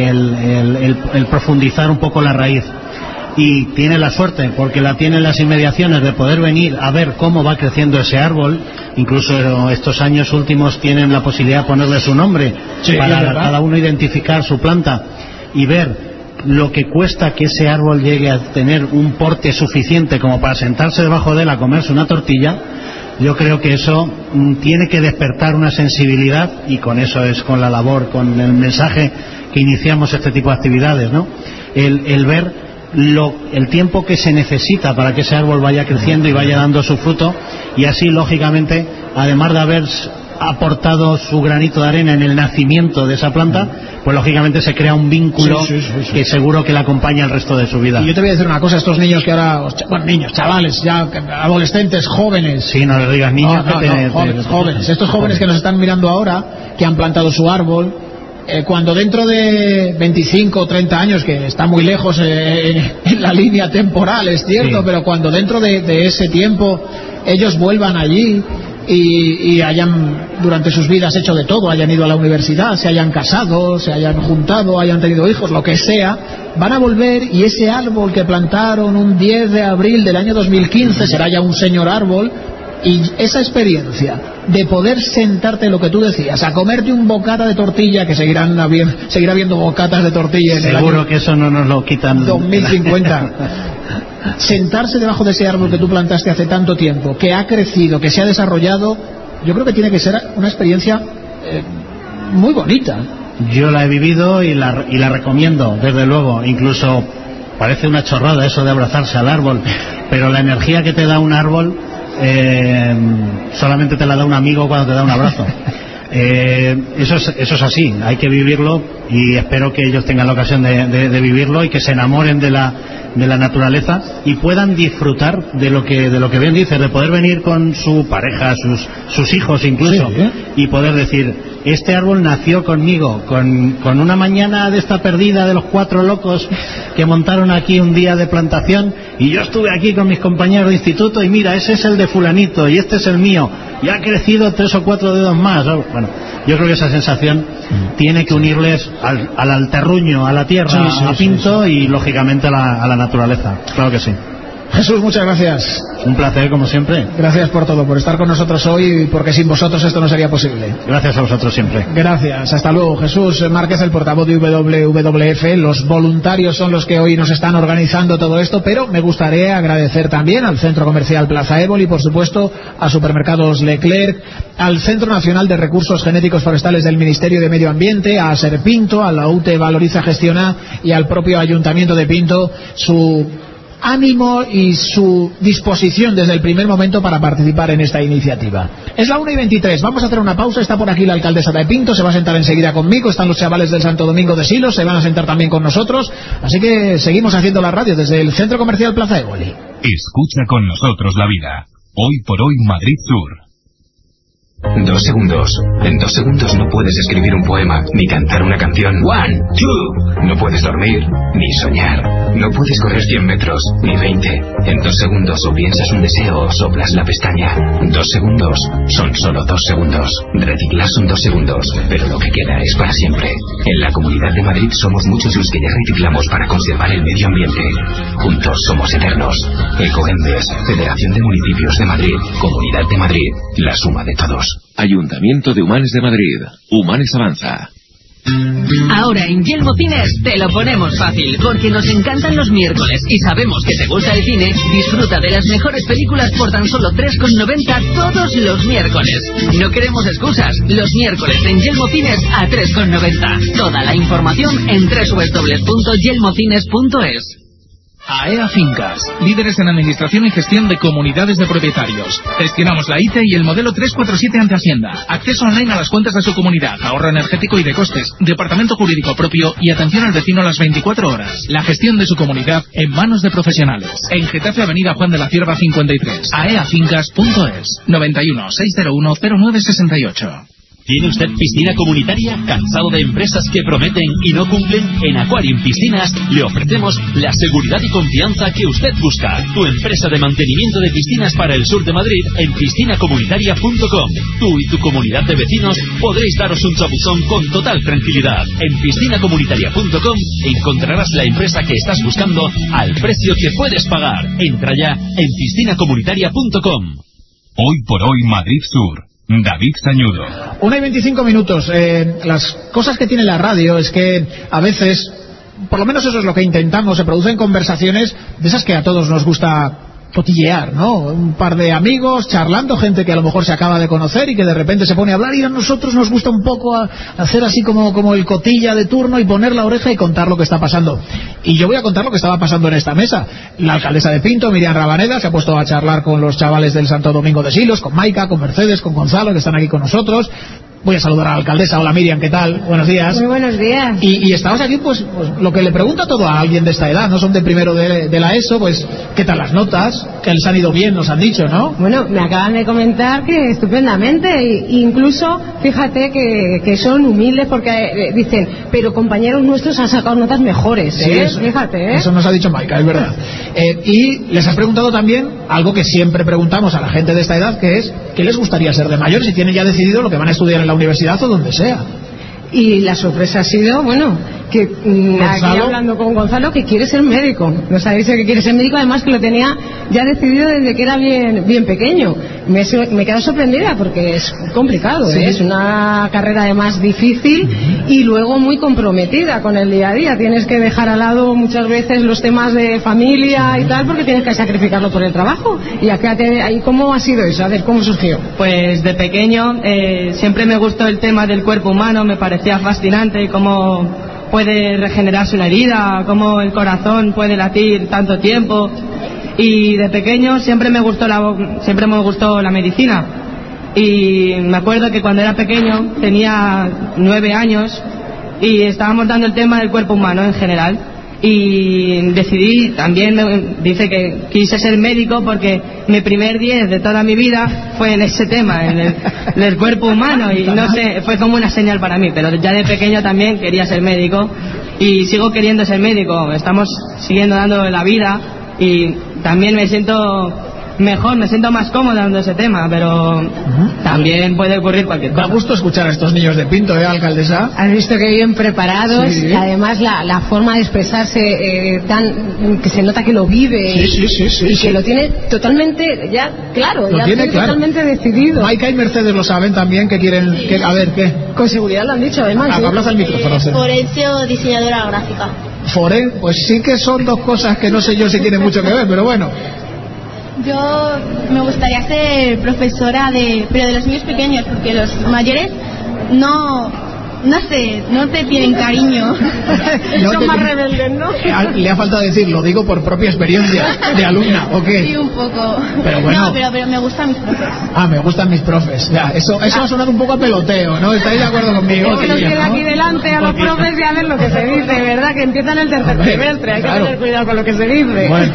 profundizar un poco la raíz. Y tiene la suerte, porque la tiene en las inmediaciones, de poder venir a ver cómo va creciendo ese árbol. Incluso estos años últimos tienen la posibilidad de ponerle su nombre, para cada uno identificar su planta y ver lo que cuesta que ese árbol llegue a tener un porte suficiente como para sentarse debajo de él a comerse una tortilla. Yo creo que eso tiene que despertar una sensibilidad, y con eso es con la labor, con el mensaje que iniciamos este tipo de actividades, ¿no? El ver el tiempo que se necesita para que ese árbol vaya creciendo y vaya dando su fruto, y así, lógicamente, además de haber aportado su granito de arena en el nacimiento de esa planta, pues lógicamente se crea un vínculo que seguro que le acompaña el resto de su vida. Y yo te voy a decir una cosa, estos niños que ahora, bueno, niños, chavales, ya adolescentes, jóvenes. Sí, no les digas niños. Jóvenes. Estos jóvenes que nos están mirando ahora, que han plantado su árbol, cuando dentro de 25 o 30 años, que está muy lejos en la línea temporal, es cierto, pero cuando dentro de ese tiempo ellos vuelvan allí y hayan durante sus vidas hecho de todo, hayan ido a la universidad, se hayan casado, se hayan juntado, hayan tenido hijos, lo que sea, van a volver, y ese árbol que plantaron un 10 de abril del año 2015 será ya un señor árbol. Y esa experiencia de poder sentarte, lo que tú decías, a comerte un bocata de tortilla, que seguirá habiendo bocatas de tortilla en seguro que eso no nos lo quitan 2050. Sentarse debajo de ese árbol que tú plantaste hace tanto tiempo, que ha crecido, que se ha desarrollado, yo creo que tiene que ser una experiencia muy bonita. Yo la he vivido y la recomiendo, desde luego. Incluso parece una chorrada eso de abrazarse al árbol, pero la energía que te da un árbol solamente te la da un amigo cuando te da un abrazo. Eso es así, hay que vivirlo, y espero que ellos tengan la ocasión de vivirlo y que se enamoren de la naturaleza y puedan disfrutar de lo que bien dices, de poder venir con su pareja, sus hijos incluso, y poder decir: este árbol nació conmigo, con una mañana de esta perdida de los 4 locos que montaron aquí un día de plantación, y yo estuve aquí con mis compañeros de instituto, y mira, ese es el de fulanito y este es el mío, y ha crecido 3 o 4 dedos más. Bueno, yo creo que esa sensación tiene que unirles al terruño, a la tierra, a Pinto y lógicamente a la naturaleza. Claro que sí. Jesús, muchas gracias. Un placer, como siempre. Gracias por todo, por estar con nosotros hoy, porque sin vosotros esto no sería posible. Gracias a vosotros siempre. Gracias, hasta luego. Jesús Márquez, el portavoz de WWF. Los voluntarios son los que hoy nos están organizando todo esto, pero me gustaría agradecer también al Centro Comercial Plaza Éboli, por supuesto, a Supermercados Leclerc, al Centro Nacional de Recursos Genéticos Forestales del Ministerio de Medio Ambiente, a Serpinto, a la UTE Valoriza Gestiona y al propio Ayuntamiento de Pinto, su ánimo y su disposición desde el primer momento para participar en esta iniciativa. Es la 1:23, vamos a hacer una pausa. Está por aquí la alcaldesa de Pinto, se va a sentar enseguida conmigo. Están los chavales del Santo Domingo de Silos, se van a sentar también con nosotros. Así que seguimos haciendo la radio desde el Centro Comercial Plaza Éboli. Escucha con nosotros la vida. Hoy por hoy, Madrid Sur. 2 segundos. En 2 segundos no puedes escribir un poema, ni cantar una canción. 1, 2. No puedes dormir, ni soñar. No puedes correr 100 metros, ni 20. En 2 segundos o piensas un deseo o soplas la pestaña. 2 segundos. Son solo 2 segundos. Reciclar son 2 segundos, pero lo que queda es para siempre. En la Comunidad de Madrid somos muchos los que ya reciclamos para conservar el medio ambiente. Juntos somos eternos. Ecoembes, Federación de Municipios de Madrid, Comunidad de Madrid, la suma de todos. Ayuntamiento de Humanes de Madrid. Humanes avanza. Ahora en Yelmo Cines te lo ponemos fácil, porque nos encantan los miércoles y sabemos que te gusta el cine. Disfruta de las mejores películas por tan solo 3,90 todos los miércoles. No queremos excusas, los miércoles en Yelmo Cines a 3,90. Toda la información en www.yelmocines.es. AEA Fincas, líderes en administración y gestión de comunidades de propietarios. Gestionamos la ITE y el modelo 347 ante Hacienda. Acceso online a las cuentas de su comunidad, ahorro energético y de costes, departamento jurídico propio y atención al vecino a las 24 horas. La gestión de su comunidad en manos de profesionales. En Getafe, Avenida Juan de la Cierva 53. aeafincas.es 91 601 0968. ¿Tiene usted piscina comunitaria? ¿Cansado de empresas que prometen y no cumplen? En Aquarium Piscinas le ofrecemos la seguridad y confianza que usted busca. Tu empresa de mantenimiento de piscinas para el sur de Madrid en piscinacomunitaria.com. Tú y tu comunidad de vecinos podréis daros un chapuzón con total tranquilidad. En piscinacomunitaria.com encontrarás la empresa que estás buscando al precio que puedes pagar. Entra ya en piscinacomunitaria.com. Hoy por hoy Madrid Sur. David Sañudo. 1:25. Las cosas que tiene la radio es que a veces, por lo menos eso es lo que intentamos, se producen conversaciones de esas que a todos nos gusta cotillear, ¿no? Un par de amigos charlando, gente que a lo mejor se acaba de conocer y que de repente se pone a hablar, y a nosotros nos gusta un poco hacer así como el cotilla de turno y poner la oreja y contar lo que está pasando. Y yo voy a contar lo que estaba pasando en esta mesa. La alcaldesa de Pinto, Miriam Rabaneda, se ha puesto a charlar con los chavales del Santo Domingo de Silos, con Maika, con Mercedes, con Gonzalo, que están aquí con nosotros. Voy a saludar a la alcaldesa. Hola Miriam, ¿qué tal? Buenos días. Muy buenos días. Y estamos aquí, pues lo que le pregunta todo a alguien de esta edad, no son de primero de la ESO, pues ¿qué tal las notas? Que les han ido bien, nos han dicho, ¿no? Bueno, me acaban de comentar que estupendamente, e incluso fíjate que son humildes porque dicen, pero compañeros nuestros han sacado notas mejores, sí, eso, fíjate, ¿eh? Eso nos ha dicho Maika, es verdad. Y les has preguntado también algo que siempre preguntamos a la gente de esta edad, que es ¿qué les gustaría ser de mayores? Si tienen ya decidido lo que van a estudiar en la universidad o donde sea. Y la sorpresa ha sido, bueno, que aquí hablando con Gonzalo, que quiere ser médico. Nos ha dicho que quiere ser médico, además que lo tenía ya decidido desde que era bien pequeño. Me he quedado sorprendida porque es complicado, ¿sí? Es una carrera además difícil y luego muy comprometida con el día a día. Tienes que dejar al lado muchas veces los temas de familia y tal, porque tienes que sacrificarlo por el trabajo. ¿Y ahí cómo ha sido eso? A ver, ¿cómo surgió? Pues de pequeño siempre me gustó el tema del cuerpo humano, me parecía fascinante y cómo puede regenerarse una herida, cómo el corazón puede latir tanto tiempo, y de pequeño siempre me gustó la medicina. Y me acuerdo que cuando era pequeño tenía 9 años y estábamos dando el tema del cuerpo humano en general, y decidí también, dice que quise ser médico porque mi primer 10 de toda mi vida fue en ese tema, en el cuerpo humano, y no sé, fue como una señal para mí, pero ya de pequeño también quería ser médico y sigo queriendo ser médico. Estamos siguiendo dando la vida y también me siento mejor, me siento más cómoda dando ese tema, pero también puede ocurrir cualquier cosa. Da gusto escuchar a estos niños de Pinto, alcaldesa. Has visto que bien preparados, sí. Y además la forma de expresarse que se nota que lo vive, sí, y que lo tiene totalmente ya claro, lo tiene claro, totalmente decidido. Maika y Mercedes lo saben también, que quieren, a ver, ¿qué? Con seguridad lo han dicho, además. Hablas al micrófono. Forense, diseñadora gráfica. Foren, pues sí que son dos cosas que no sé yo si tienen mucho que ver, pero bueno. Yo me gustaría ser profesora pero de los niños pequeños, porque los mayores no te tienen cariño. Son más rebeldes, ¿no? Le ha faltado decir, lo digo por propia experiencia de alumna, ¿o qué? Sí, un poco. Pero bueno. No, pero me gustan mis profes. Me gustan mis profes. Ya, eso ha sonado un poco a peloteo, ¿no? ¿Estáis de acuerdo conmigo? Es que nos queda aquí delante a los profes y a ver lo que se dice, ¿verdad? Que empiezan el tercer trimestre, hay que tener cuidado con lo que se dice. Bueno,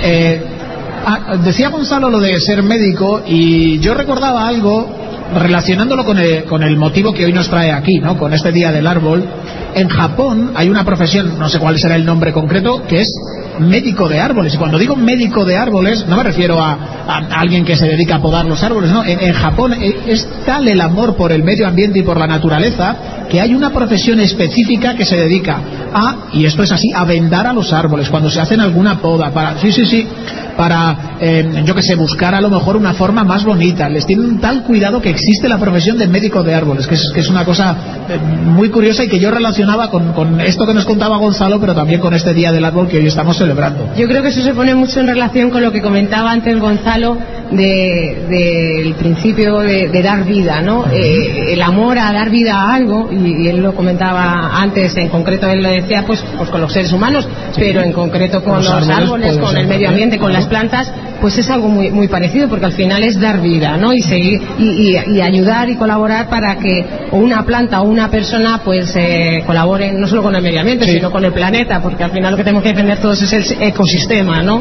decía Gonzalo lo de ser médico, y yo recordaba algo relacionándolo con el motivo que hoy nos trae aquí, ¿no? Con este Día del Árbol. En Japón hay una profesión, no sé cuál será el nombre concreto, que es médico de árboles. Y cuando digo médico de árboles, no me refiero a alguien que se dedica a podar los árboles, no. En Japón es tal el amor por el medio ambiente y por la naturaleza que hay una profesión específica que se dedica y esto es así, a vendar a los árboles cuando se hacen alguna poda, para yo que sé, buscar a lo mejor una forma más bonita. Les tienen un tal cuidado que existe la profesión de médico de árboles, que es una cosa muy curiosa y que yo relacionaba con esto que nos contaba Gonzalo, pero también con este Día del Árbol que hoy estamos celebrando. Yo creo que eso se pone mucho en relación con lo que comentaba antes Gonzalo del principio de dar vida, ¿no? El amor a dar vida a algo, y él lo comentaba antes, en concreto él lo decía pues con los seres humanos, pero en concreto con los árboles, con el medio ambiente, con las plantas, pues es algo muy, muy parecido, porque al final es dar vida, ¿no? Y seguir y ayudar y colaborar para que una planta o una persona pues colaboren no solo con el medio ambiente, sino con el planeta, porque al final lo que tenemos que defender todos es el ecosistema, ¿no?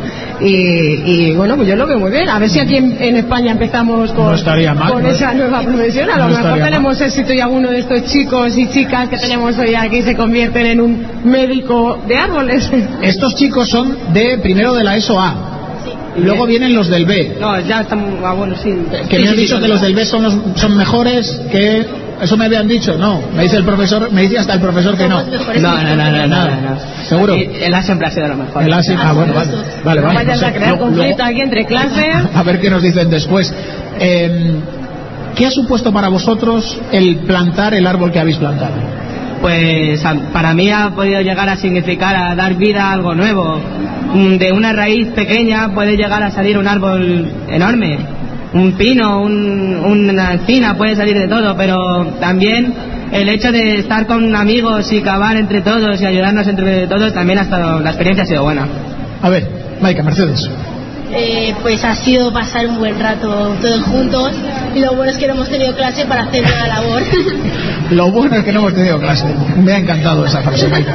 Y bueno, pues yo lo veo muy bien. A ver si aquí en España empezamos con esa nueva profesión. A lo mejor tenemos éxito y alguno de estos chicos y chicas que tenemos hoy aquí se convierten en un médico de árboles. Estos chicos son de primero de la ESO A. Luego vienen los del B. No, ya estamos, bueno, sí. Que me han dicho que los del B son mejores que... ¿Eso me habían dicho? No. Me dice el profesor, me dice hasta el profesor que no. No. ¿Seguro? El A siempre ha sido lo mejor. El A siempre... bueno, vale. No vayas a crear conflicto aquí entre clases. A ver qué nos dicen después. ¿Qué ha supuesto para vosotros el plantar el árbol que habéis plantado? Pues para mí ha podido llegar a significar, a dar vida a algo nuevo. De una raíz pequeña puede llegar a salir un árbol enorme. Un pino, una encina, puede salir de todo, pero también el hecho de estar con amigos y cavar entre todos y ayudarnos entre todos, también la experiencia ha sido buena. A ver, Maika, Mercedes. Pues ha sido pasar un buen rato todos juntos, y lo bueno es que no hemos tenido clase para hacer una labor. Lo bueno es que no hemos tenido clase. Me ha encantado esa frase, Maika.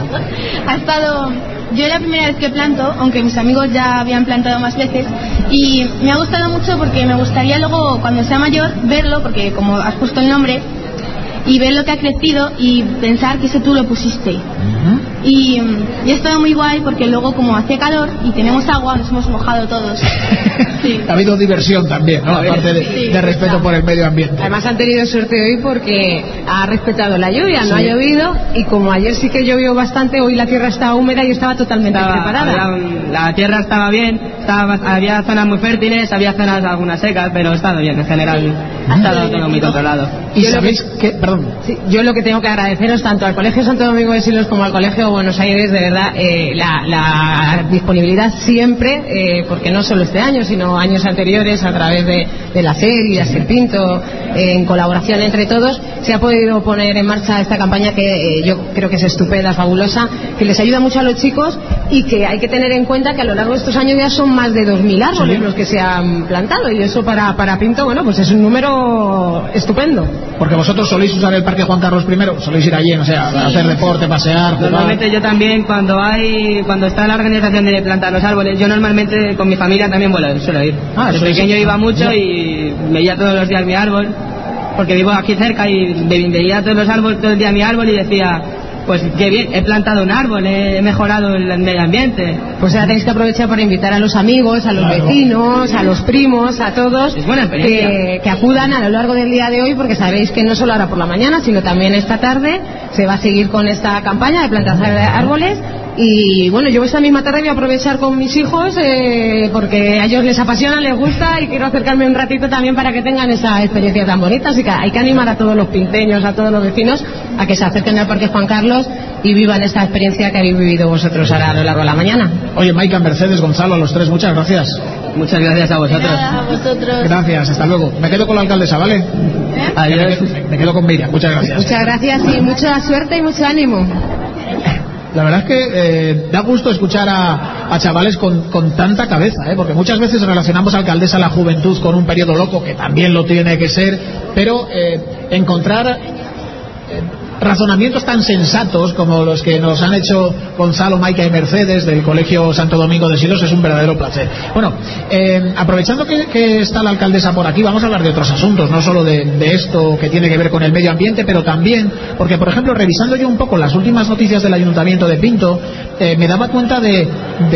Yo es la primera vez que planto, aunque mis amigos ya habían plantado más veces, y me ha gustado mucho porque me gustaría luego, cuando sea mayor, verlo, porque como has puesto el nombre, y ver lo que ha crecido y pensar que eso tú lo pusiste. Y ha estado muy guay porque luego, como hace calor y tenemos agua, nos hemos mojado todos. Sí. Ha habido diversión también, ¿no? Aparte de respeto por el medio ambiente. Además han tenido suerte hoy porque ha respetado la lluvia, no ha llovido, y como ayer sí que llovió bastante, hoy la tierra estaba húmeda y estaba totalmente preparada. La tierra estaba bien, había zonas muy fértiles, había zonas algunas secas, pero ha estado bien en general. Ha estado todo muy controlado. ¿Y sabéis que, perdón? Sí, yo lo que tengo que agradeceros tanto al Colegio Santo Domingo de Silos como al Colegio Buenos Aires, de verdad, la disponibilidad siempre, porque no solo este año, sino años anteriores, a través de la SER y la Serpinto, en colaboración entre todos, se ha podido poner en marcha esta campaña que yo creo que es estupenda, fabulosa, que les ayuda mucho a los chicos, y que hay que tener en cuenta que a lo largo de estos años ya son más de 2.000 árboles los que se han plantado, y eso para Pinto, bueno, pues es un número estupendo. Porque vosotros soléis usar el Parque Juan Carlos I, soléis ir allí, o sea, hacer deporte, pasear, jugar. Normalmente yo también, cuando está la organización de plantar los árboles, yo normalmente con mi familia también suelo ir. Desde pequeño iba mucho y veía todos los días mi árbol, porque vivo aquí cerca, y veía todos los árboles, todo el día mi árbol, y decía, pues qué bien, he plantado un árbol, he mejorado el medio ambiente. Pues ahora tenéis que aprovechar para invitar a los amigos, a los vecinos, a los primos, a todos, que acudan a lo largo del día de hoy, porque sabéis que no solo ahora por la mañana, sino también esta tarde se va a seguir con esta campaña de plantación de árboles. Y bueno, yo esta misma tarde voy a aprovechar con mis hijos, porque a ellos les apasiona, les gusta, y quiero acercarme un ratito también para que tengan esa experiencia tan bonita. Así que hay que animar a todos los pinteños, a todos los vecinos, a que se acerquen al Parque Juan Carlos y vivan esta experiencia que habéis vivido vosotros ahora a lo largo de la mañana. Oye, Maika, Mercedes, Gonzalo, a los tres, muchas gracias. Muchas gracias a vosotros. Nada, a vosotros. Gracias, hasta luego. Me quedo con la alcaldesa, ¿vale? Adiós. Me quedo con Miriam, muchas gracias. Muchas gracias y mucha suerte y mucho ánimo. La verdad es que da gusto escuchar a chavales con tanta cabeza, porque muchas veces relacionamos a alcaldesa, la juventud, con un periodo loco, que también lo tiene que ser, pero encontrar razonamientos tan sensatos como los que nos han hecho Gonzalo, Maika y Mercedes del Colegio Santo Domingo de Silos es un verdadero placer. Bueno, aprovechando que está la alcaldesa por aquí, vamos a hablar de otros asuntos, no solo de esto que tiene que ver con el medio ambiente, pero también porque, por ejemplo, revisando yo un poco las últimas noticias del Ayuntamiento de Pinto, me daba cuenta de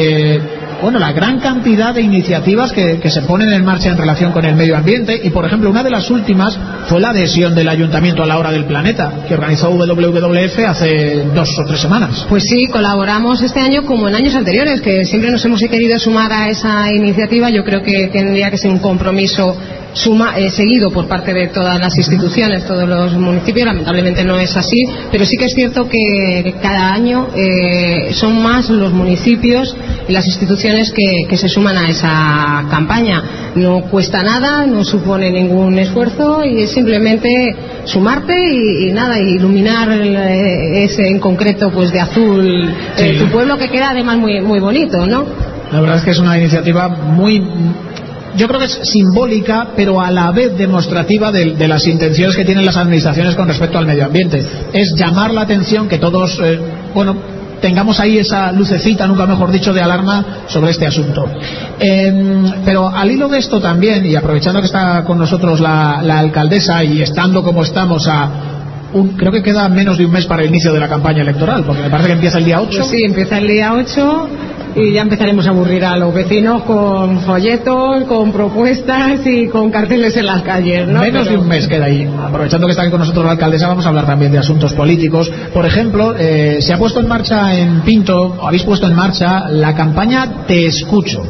la gran cantidad de iniciativas que se ponen en marcha en relación con el medio ambiente. Y, por ejemplo, una de las últimas fue la adhesión del Ayuntamiento a la Hora del Planeta, que organizó WWF hace 2 o 3 semanas. Pues sí, colaboramos este año como en años anteriores, que siempre nos hemos querido sumar a esa iniciativa. Yo creo que tendría que ser un compromiso seguido por parte de todas las instituciones, todos los municipios. Lamentablemente no es así, pero sí que es cierto que cada año son más los municipios y las instituciones que se suman a esa campaña. No cuesta nada, no supone ningún esfuerzo, y es simplemente sumarte y iluminar ese en concreto, pues de azul, tu pueblo, que queda además muy, muy bonito, ¿no? La verdad es que es una iniciativa muy, yo creo que es simbólica, pero a la vez demostrativa de las intenciones que tienen las administraciones con respecto al medio ambiente. Es llamar la atención, que todos, tengamos ahí esa lucecita, nunca mejor dicho, de alarma sobre este asunto. Pero al hilo de esto también, y aprovechando que está con nosotros la alcaldesa y estando como estamos creo que queda menos de un mes para el inicio de la campaña electoral, porque me parece que empieza el día 8. Pues sí, empieza el día 8 y ya empezaremos a aburrir a los vecinos con folletos, con propuestas y con carteles en las calles, ¿no? Menos de un mes queda ahí. Aprovechando que está aquí con nosotros la alcaldesa, vamos a hablar también de asuntos políticos. Por ejemplo, se ha puesto en marcha en Pinto, habéis puesto en marcha la campaña Te Escucho.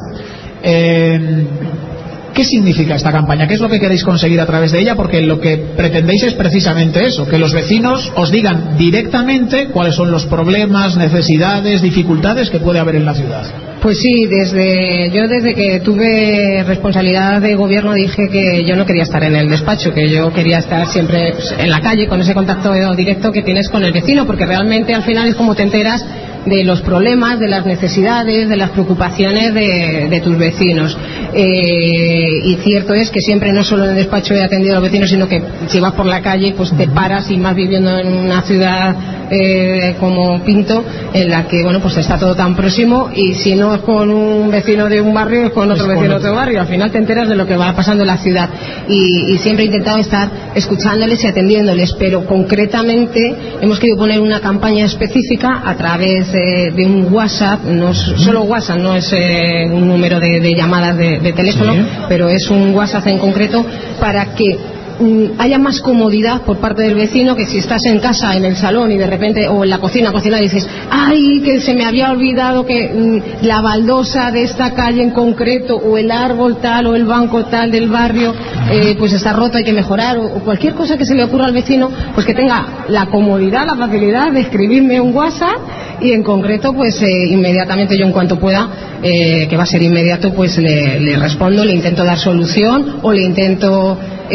¿Qué significa esta campaña? ¿Qué es lo que queréis conseguir a través de ella? Porque lo que pretendéis es precisamente eso, que los vecinos os digan directamente cuáles son los problemas, necesidades, dificultades que puede haber en la ciudad. Pues sí, yo desde que tuve responsabilidad de gobierno dije que yo no quería estar en el despacho, que yo quería estar siempre en la calle con ese contacto directo que tienes con el vecino, porque realmente al final es como te enteras de los problemas, de las necesidades, de las preocupaciones de tus vecinos. Y cierto es que siempre, no solo en el despacho he atendido a los vecinos, sino que si vas por la calle pues te paras, y más viviendo en una ciudad como Pinto, en la que bueno, pues está todo tan próximo, y si no es con un vecino de un barrio es con otro vecino de otro barrio. Al final te enteras de lo que va pasando en la ciudad, y siempre he intentado estar escuchándoles y atendiéndoles, pero concretamente hemos querido poner una campaña específica a través de un WhatsApp. No es solo WhatsApp, no es un número de llamadas de teléfono, sí, pero es un WhatsApp en concreto, para que haya más comodidad por parte del vecino, que si estás en casa, en el salón, y de repente, o en la cocina, y dices, ay, que se me había olvidado que la baldosa de esta calle en concreto, o el árbol tal, o el banco tal del barrio, pues está roto, hay que mejorar, o cualquier cosa que se le ocurra al vecino, pues que tenga la comodidad, la facilidad de escribirme un WhatsApp, y en concreto pues inmediatamente yo, en cuanto pueda, que va a ser inmediato, pues le respondo, le intento dar solución, o le intento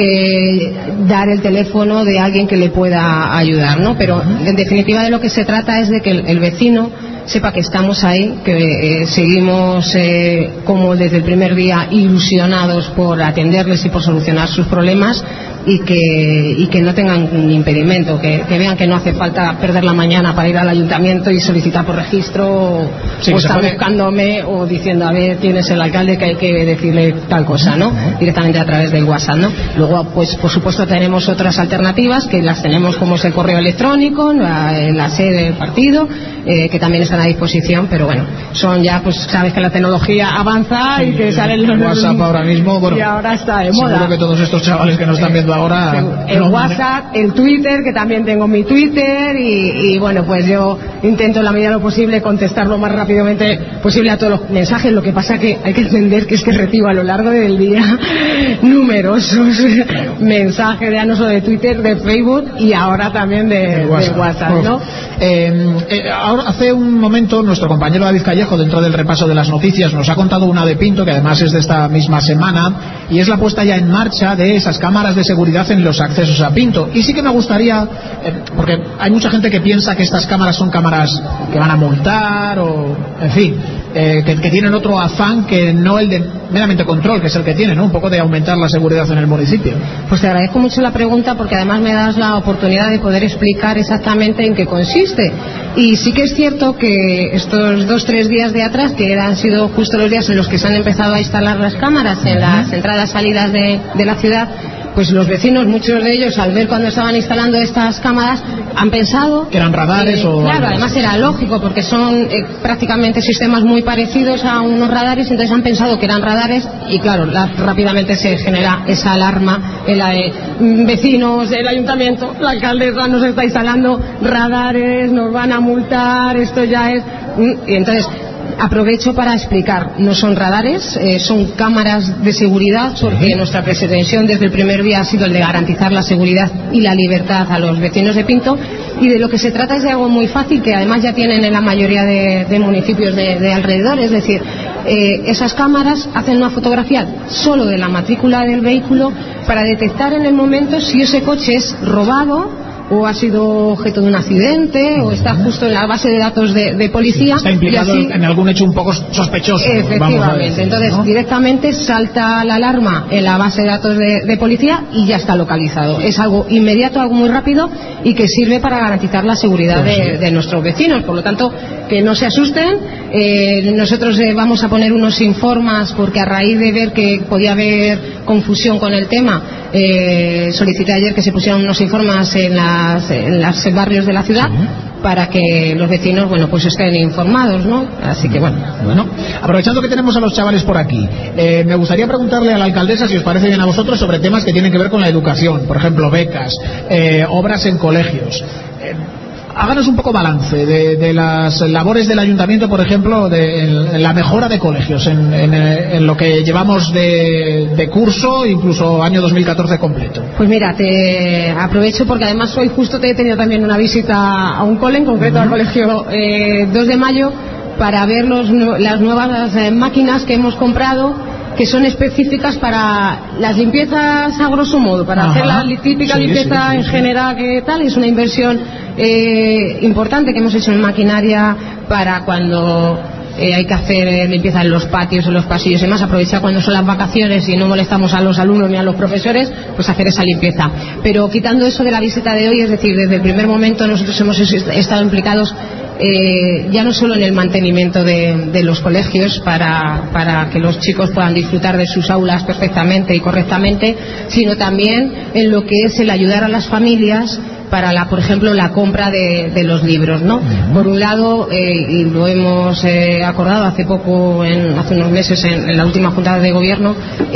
dar el teléfono de alguien que le pueda ayudar, ¿no? Pero en definitiva de lo que se trata es de que el vecino sepa que estamos ahí, que seguimos como desde el primer día ilusionados por atenderles y por solucionar sus problemas, y que no tengan un impedimento, que vean que no hace falta perder la mañana para ir al ayuntamiento y solicitar por registro, sí, o estar buscándome o diciendo, a ver, quién es el alcalde, que hay que decirle tal cosa, ¿no? Directamente a través del WhatsApp, ¿no? Luego, pues por supuesto tenemos otras alternativas, que las tenemos, como es el correo electrónico, la sede del partido, que también están a disposición, pero bueno, son ya, pues sabes que la tecnología avanza, y que salen los WhatsApp ahora mismo, bueno, y ahora está de moda. Seguro que todos estos chavales que nos están viendo ahora, el WhatsApp, el Twitter, que también tengo mi Twitter, y bueno, pues yo intento en la medida de lo posible contestar lo más rápidamente posible a todos los mensajes. Lo que pasa que hay que entender que es que recibo a lo largo del día numerosos mensajes, ya no solo de Twitter, de Facebook, y ahora también de WhatsApp, ¿no? Ahora, hace un momento, nuestro compañero David Callejo, dentro del repaso de las noticias, nos ha contado una de Pinto, que además es de esta misma semana, y es la puesta ya en marcha de esas cámaras de seguridad en los accesos a Pinto. Y sí que me gustaría, porque hay mucha gente que piensa que estas cámaras son cámaras que van a multar, o en fin, que tienen otro afán que no el de meramente control, que es el que tienen, ¿no? Un poco de aumentar la seguridad en el municipio. Pues te agradezco mucho la pregunta, porque además me das la oportunidad de poder explicar exactamente en qué consiste. Y sí que es cierto que estos 2-3 días de atrás, que han sido justo los días en los que se han empezado a instalar las cámaras en las entradas y salidas de la ciudad, pues los vecinos, muchos de ellos, al ver cuando estaban instalando estas cámaras, han pensado que eran radares, o claro, además era lógico, porque son prácticamente sistemas muy parecidos a unos radares, entonces han pensado que eran radares, y claro, rápidamente se genera esa alarma en la de vecinos del ayuntamiento, la alcaldesa nos está instalando radares, nos van a multar, esto ya es... Y entonces aprovecho para explicar, no son radares, son cámaras de seguridad, porque nuestra pretensión desde el primer día ha sido el de garantizar la seguridad y la libertad a los vecinos de Pinto, y de lo que se trata es de algo muy fácil, que además ya tienen en la mayoría de municipios de alrededor, es decir, esas cámaras hacen una fotografía solo de la matrícula del vehículo para detectar en el momento si ese coche es robado, o ha sido objeto de un accidente, o está justo en la base de datos de policía. Está implicado y así, en algún hecho un poco sospechoso. Efectivamente. Entonces, directamente salta la alarma en la base de datos de policía y ya está localizado. Es algo inmediato, algo muy rápido y que sirve para garantizar la seguridad de nuestros vecinos. Por lo tanto, que no se asusten. Nosotros vamos a poner unos informes porque a raíz de ver que podía haber confusión con el tema, solicité ayer que se pusieran unos informes en los barrios de la ciudad para que los vecinos, bueno, pues estén informados, ¿no? Así que bueno, aprovechando que tenemos a los chavales por aquí, me gustaría preguntarle a la alcaldesa, si os parece bien a vosotros, sobre temas que tienen que ver con la educación, por ejemplo, becas, obras en colegios. Háganos un poco balance de las labores del ayuntamiento, por ejemplo, en la mejora de colegios, en lo que llevamos de curso, incluso año 2014 completo. Pues mira, te aprovecho porque además hoy justo te he tenido también una visita a un cole, en concreto al colegio 2 de mayo, para ver las nuevas máquinas que hemos comprado, que son específicas para las limpiezas a grosso modo, para hacer la típica limpieza en general, que tal, es una inversión importante que hemos hecho en maquinaria para cuando hay que hacer limpieza en los patios, en los pasillos y demás, aprovechar cuando son las vacaciones y no molestamos a los alumnos ni a los profesores, pues hacer esa limpieza. Pero quitando eso de la visita de hoy, es decir, desde el primer momento nosotros hemos estado implicados ya no solo en el mantenimiento de los colegios para que los chicos puedan disfrutar de sus aulas perfectamente y correctamente, sino también en lo que es el ayudar a las familias para por ejemplo, la compra de los libros, ¿no? Por un lado, y lo hemos acordado hace unos meses en la última junta de gobierno,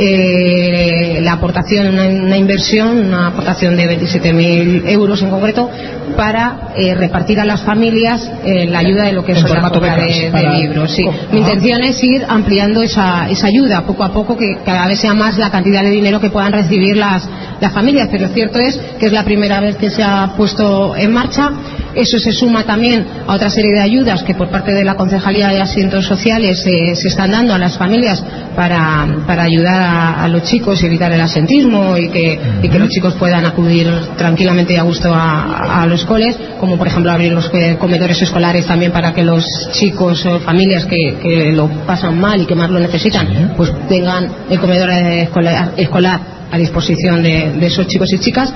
la aportación, una inversión, una aportación de 27.000 euros en concreto, para repartir a las familias la ayuda de lo que es la compra de libros. Sí. Mi intención es ir ampliando esa ayuda poco a poco, que cada vez sea más la cantidad de dinero que puedan recibir las familias, pero cierto es que es la primera vez que se ha puesto en marcha. Eso se suma también a otra serie de ayudas que por parte de la Concejalía de Asuntos Sociales se están dando a las familias para ayudar a los chicos y evitar el absentismo y que los chicos puedan acudir tranquilamente y a gusto a los coles, como por ejemplo abrir los comedores escolares también para que los chicos o familias que lo pasan mal y que más lo necesitan, pues tengan el comedor escolar a disposición de esos chicos y chicas.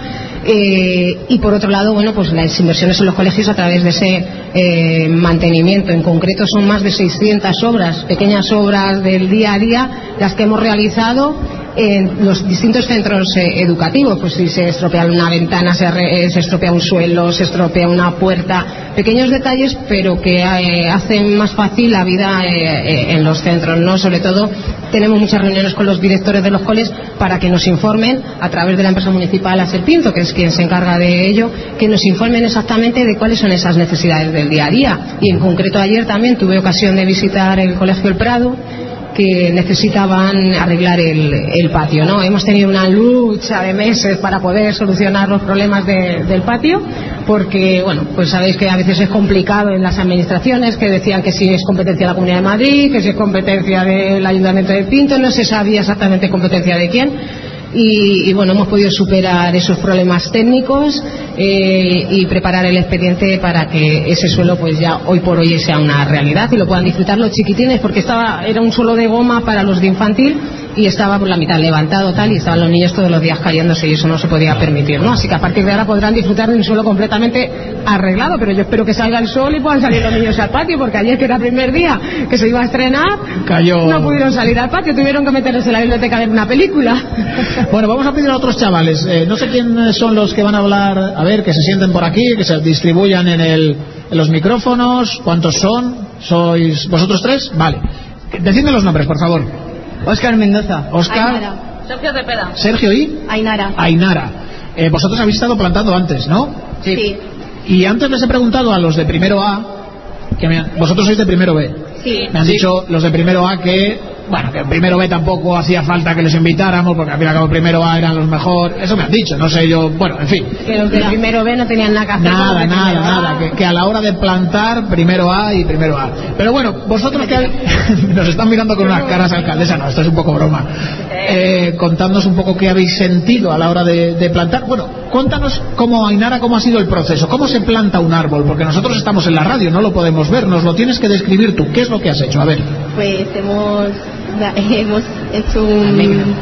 Y por otro lado, bueno, pues las inversiones en los colegios a través de ese mantenimiento. En concreto son más de 600 obras, pequeñas obras del día a día, las que hemos realizado en los distintos centros educativos. Pues si se estropea una ventana, se estropea un suelo, se estropea una puerta, pequeños detalles, pero que hacen más fácil la vida en los centros, ¿no? Sobre todo tenemos muchas reuniones con los directores de los coles para que nos informen a través de la empresa municipal Aserpinto, que es quien se encarga de ello, que nos informen exactamente de cuáles son esas necesidades del día a día. Y en concreto ayer también tuve ocasión de visitar el Colegio El Prado, que necesitaban arreglar el patio, ¿no? Hemos tenido una lucha de meses para poder solucionar los problemas del patio, porque, bueno, pues sabéis que a veces es complicado en las administraciones, que decían que si es competencia de la Comunidad de Madrid, que si es competencia del Ayuntamiento de Pinto, no se sabía exactamente competencia de quién. Y bueno, hemos podido superar esos problemas técnicos y preparar el expediente para que ese suelo pues ya hoy por hoy sea una realidad y lo puedan disfrutar los chiquitines, porque era un suelo de goma para los de infantil y estaba por la mitad levantado tal, y estaban los niños todos los días cayéndose y eso no se podía permitir, ¿no? Así que a partir de ahora podrán disfrutar de un suelo completamente arreglado, pero yo espero que salga el sol y puedan salir los niños al patio, porque ayer, que era el primer día que se iba a estrenar, no pudieron salir al patio, tuvieron que meterse en la biblioteca a ver una película. Bueno, vamos a pedir a otros chavales, no sé quiénes son los que van a hablar, a ver, que se sienten por aquí, que se distribuyan en los micrófonos. ¿Cuántos son? ¿Sois vosotros tres? Vale. Decidme los nombres, por favor. Óscar Mendoza. Óscar. Ainara. Sergio Cepeda. Sergio y Ainara. Vosotros habéis estado plantando antes, ¿no? Sí. Y antes les he preguntado a los de primero A, vosotros sois de primero B. Sí. Me han dicho los de primero A que bueno, que en primero B tampoco hacía falta que les invitáramos, porque al fin y al cabo primero A eran los mejores, eso me han dicho, no sé yo, bueno, en fin. Que los de primero B no tenían nada que hacer. Nada, que a la hora de plantar, primero A y primero A. Pero bueno, vosotros que nos están mirando con unas caras, alcaldesa, no, esto es un poco broma. Contadnos un poco qué habéis sentido a la hora de plantar. Bueno, cuéntanos cómo, Ainara, cómo ha sido el proceso, cómo se planta un árbol, porque nosotros estamos en la radio, no lo podemos ver, nos lo tienes que describir tú. ¿Qué es lo que has hecho? A ver. Pues hemos hecho un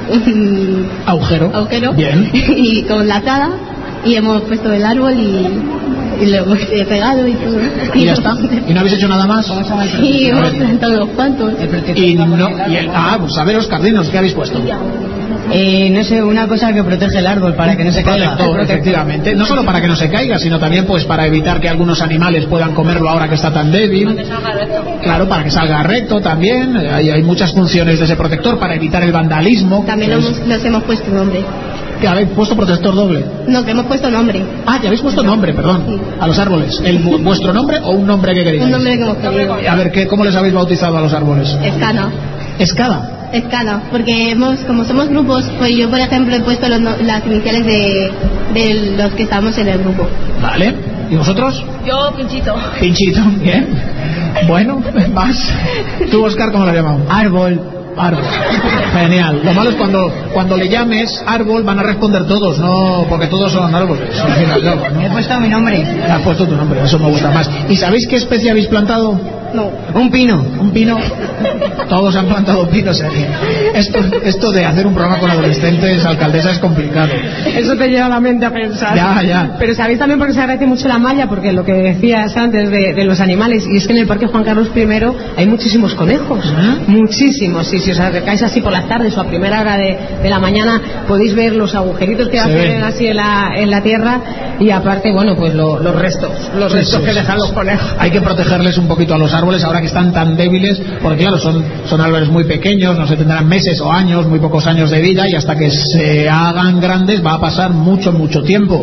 agujero. Bien. Y con la tada, y hemos puesto el árbol y lo hemos pegado y todo. ¿Y ya está? ¿Y no habéis hecho nada más? Sí, hemos plantado unos cuantos. Pues a ver, Oscar, dinos, ¿qué habéis puesto? No sé, una cosa que protege el árbol para que no se caiga. Efectivamente, no solo para que no se caiga, sino también pues para evitar que algunos animales puedan comerlo ahora que está tan débil. Para que salga recto. Claro, para que salga recto también. Hay muchas funciones de ese protector para evitar el vandalismo. También nos hemos puesto nombre. ¿Que habéis puesto protector doble? No, que hemos puesto nombre. Ah, que habéis puesto nombre, perdón, sí. A los árboles. ¿Vuestro nombre o un nombre que queréis? Un nombre que hemos querido. A ver, ¿cómo les habéis bautizado a los árboles? Escana. ¿Escala? Escala, porque como somos grupos, pues yo por ejemplo he puesto las iniciales de los que estamos en el grupo. Vale, ¿y vosotros? Yo, Pinchito. Pinchito, bien. Bueno, más. ¿Tú, Oscar, cómo lo has llamado? Árbol. Genial. Lo malo es cuando le llames árbol van a responder todos, no, porque todos son árboles. ¿No? He puesto mi nombre. Has puesto tu nombre, eso me gusta más. ¿Y sabéis qué especie habéis plantado? No. Un pino. ¿Un pino? Todos han plantado pinos aquí. Esto de hacer un programa con adolescentes, alcaldesa, es complicado. Eso te lleva a la mente a pensar. Ya. Pero sabéis también por qué se agradece mucho la malla, porque lo que decías antes de los animales, y es que en el Parque Juan Carlos I hay muchísimos conejos. Muchísimos. Si os acercáis así por las tardes o a primera hora de la mañana, podéis ver los agujeritos que hacen así en la tierra, y aparte, bueno, pues los restos que dejan los conejos. Hay que protegerles un poquito a los árboles ahora que están tan débiles, porque claro, son árboles muy pequeños, no se tendrán meses o años, muy pocos años de vida, y hasta que se hagan grandes va a pasar mucho tiempo.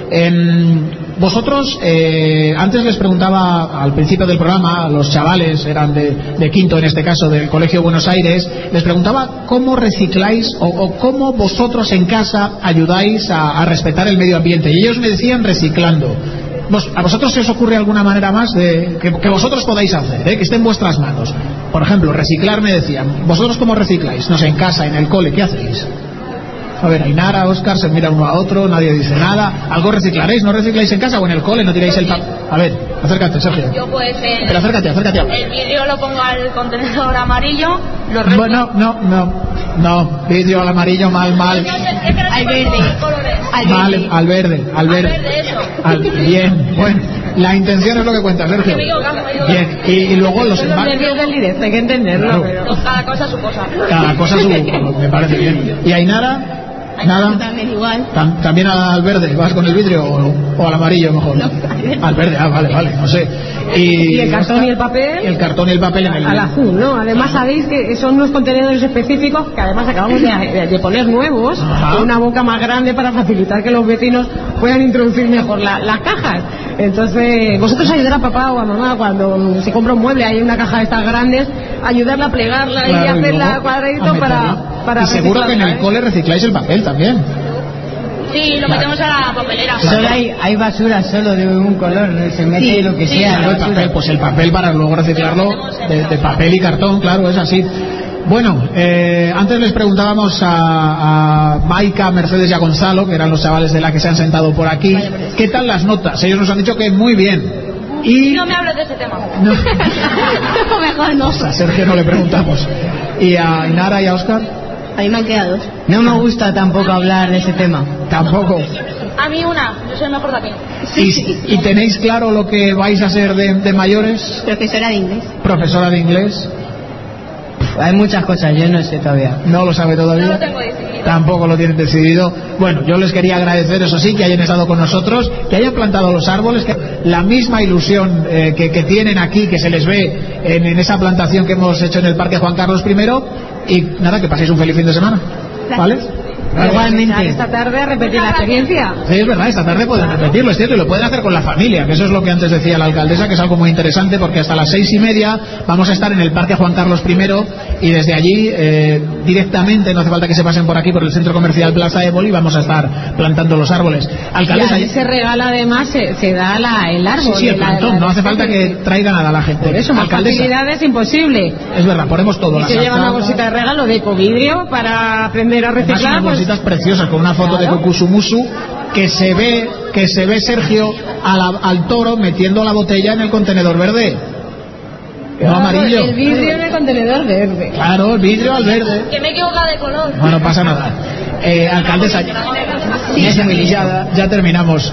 Vosotros, antes les preguntaba al principio del programa, a los chavales, eran de quinto en este caso, del Colegio Buenos Aires, les preguntaba cómo recicláis o cómo vosotros en casa ayudáis a respetar el medio ambiente, y ellos me decían reciclando. ¿A vosotros se os ocurre alguna manera más que vosotros podáis hacer, que esté en vuestras manos? Por ejemplo, reciclar, me decían. ¿Vosotros cómo recicláis? No sé, en casa, en el cole, ¿qué hacéis? A ver, Ainara, Óscar, se mira uno a otro, nadie dice nada. ¿Algo reciclaréis? ¿No recicláis en casa o en el cole? ¿No tiráis el papel? A ver, acércate, Sergio. Yo pues... Pero acércate. El vidrio lo pongo al contenedor amarillo, lo resto... Bueno, no, vidrio al amarillo, mal. Al verde. Al verde. Bien, bueno. La intención es lo que cuenta, Sergio. Bien, y luego los envases. del directo, hay que entenderlo. Claro. Pero... Cada cosa su cosa. Cada cosa su... me parece bien. ¿Y Ainara? Nada. También igual. ¿También al verde? ¿Vas con el vidrio o al amarillo mejor? No, al verde, vale, no sé. ¿Y el cartón y el papel? El cartón y el papel en el... Al azul, ¿no? Además sabéis que son unos contenedores específicos que además acabamos de poner nuevos, con una boca más grande para facilitar que los vecinos puedan introducir mejor las cajas. Entonces, vosotros ayudar a papá o a mamá cuando se compra un mueble, hay una caja de estas grandes, ayudarla a plegarla, claro, y hacerla cuadradito para y seguro que en el cole recicláis el papel también. Sí, lo metemos a la papelera. Solo hay basura solo de un color, se mete lo que sea. El papel, pues el papel para luego reciclarlo de papel y cartón, claro, es así. Bueno, antes les preguntábamos a Maika, Mercedes y a Gonzalo, que eran los chavales de la que se han sentado por aquí, ¿qué tal las notas? Ellos nos han dicho que muy bien. Y... No me hables de ese tema. No. Mejor no. A Sergio no le preguntamos. ¿Y a Ainara y a Óscar? A mí me han quedado. No me gusta tampoco hablar de ese tema. Tampoco. A mí yo soy mejor de aquí. ¿Y tenéis claro lo que vais a ser de mayores? Profesora de inglés. Profesora de inglés. Hay muchas cosas, yo no sé todavía. ¿No lo sabe todavía? No lo tengo decidido. Tampoco lo tienen decidido. Bueno, yo les quería agradecer, eso sí, que hayan estado con nosotros, que hayan plantado los árboles, que la misma ilusión que tienen aquí, que se les ve en esa plantación que hemos hecho en el Parque Juan Carlos I. Y nada, que paséis un feliz fin de semana. ¿Vale? Igualmente. Esta tarde a repetir la experiencia. Sí, es verdad, esta tarde pueden repetirlo, es cierto, y lo pueden hacer con la familia, que eso es lo que antes decía la alcaldesa, que es algo muy interesante, porque hasta las 6:30 vamos a estar en el Parque Juan Carlos I, y desde allí directamente, no hace falta que se pasen por aquí, por el Centro Comercial Plaza Éboli, vamos a estar plantando los árboles. Alcaldesa, y se regala además, se da el árbol. Sí, el plantón, no hace falta que traiga nada a la gente. Por eso, más facilidades imposible. Es verdad, ponemos todo. Y se lleva una bolsita de regalo de ecovidrio para aprender a reciclar. Unas bolsitas preciosas con una foto de Kokusumusu que se ve Sergio al toro metiendo la botella en el contenedor verde. No amarillo. El vidrio en el contenedor verde. Claro, el vidrio al verde. Que me he equivocado de color. Bueno, pasa nada. Alcaldesa, ya terminamos.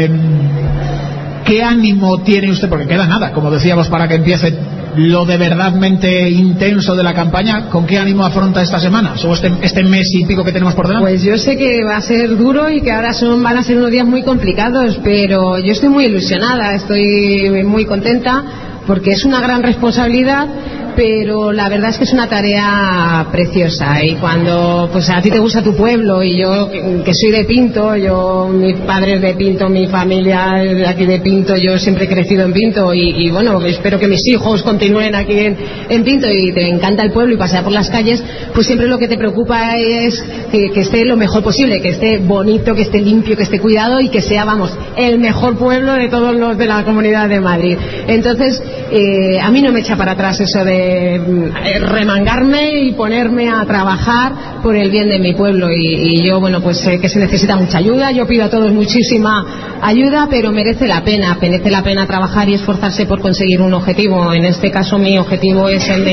¿Qué ánimo tiene usted? Porque queda nada, como decíamos, para que empiece lo de verdadmente intenso de la campaña. ¿Con qué ánimo afronta esta semana? ¿O este mes y pico que tenemos por delante? Pues yo sé que va a ser duro y que ahora van a ser unos días muy complicados, pero yo estoy muy ilusionada, estoy muy contenta, porque es una gran responsabilidad, pero la verdad es que es una tarea preciosa. Y cuando pues a ti te gusta tu pueblo, y yo que soy de Pinto, mi padre es de Pinto, mi familia es de aquí de Pinto, yo siempre he crecido en Pinto, y bueno, espero que mis hijos continúen aquí en Pinto, y te encanta el pueblo y pasear por las calles, pues siempre lo que te preocupa es que esté lo mejor posible, que esté bonito, que esté limpio, que esté cuidado, y que sea, vamos, el mejor pueblo de todos los de la Comunidad de Madrid. Entonces a mí no me echa para atrás eso de remangarme y ponerme a trabajar por el bien de mi pueblo, y yo, bueno, pues sé que se necesita mucha ayuda, yo pido a todos muchísima ayuda, pero merece la pena trabajar y esforzarse por conseguir un objetivo. En este caso mi objetivo es el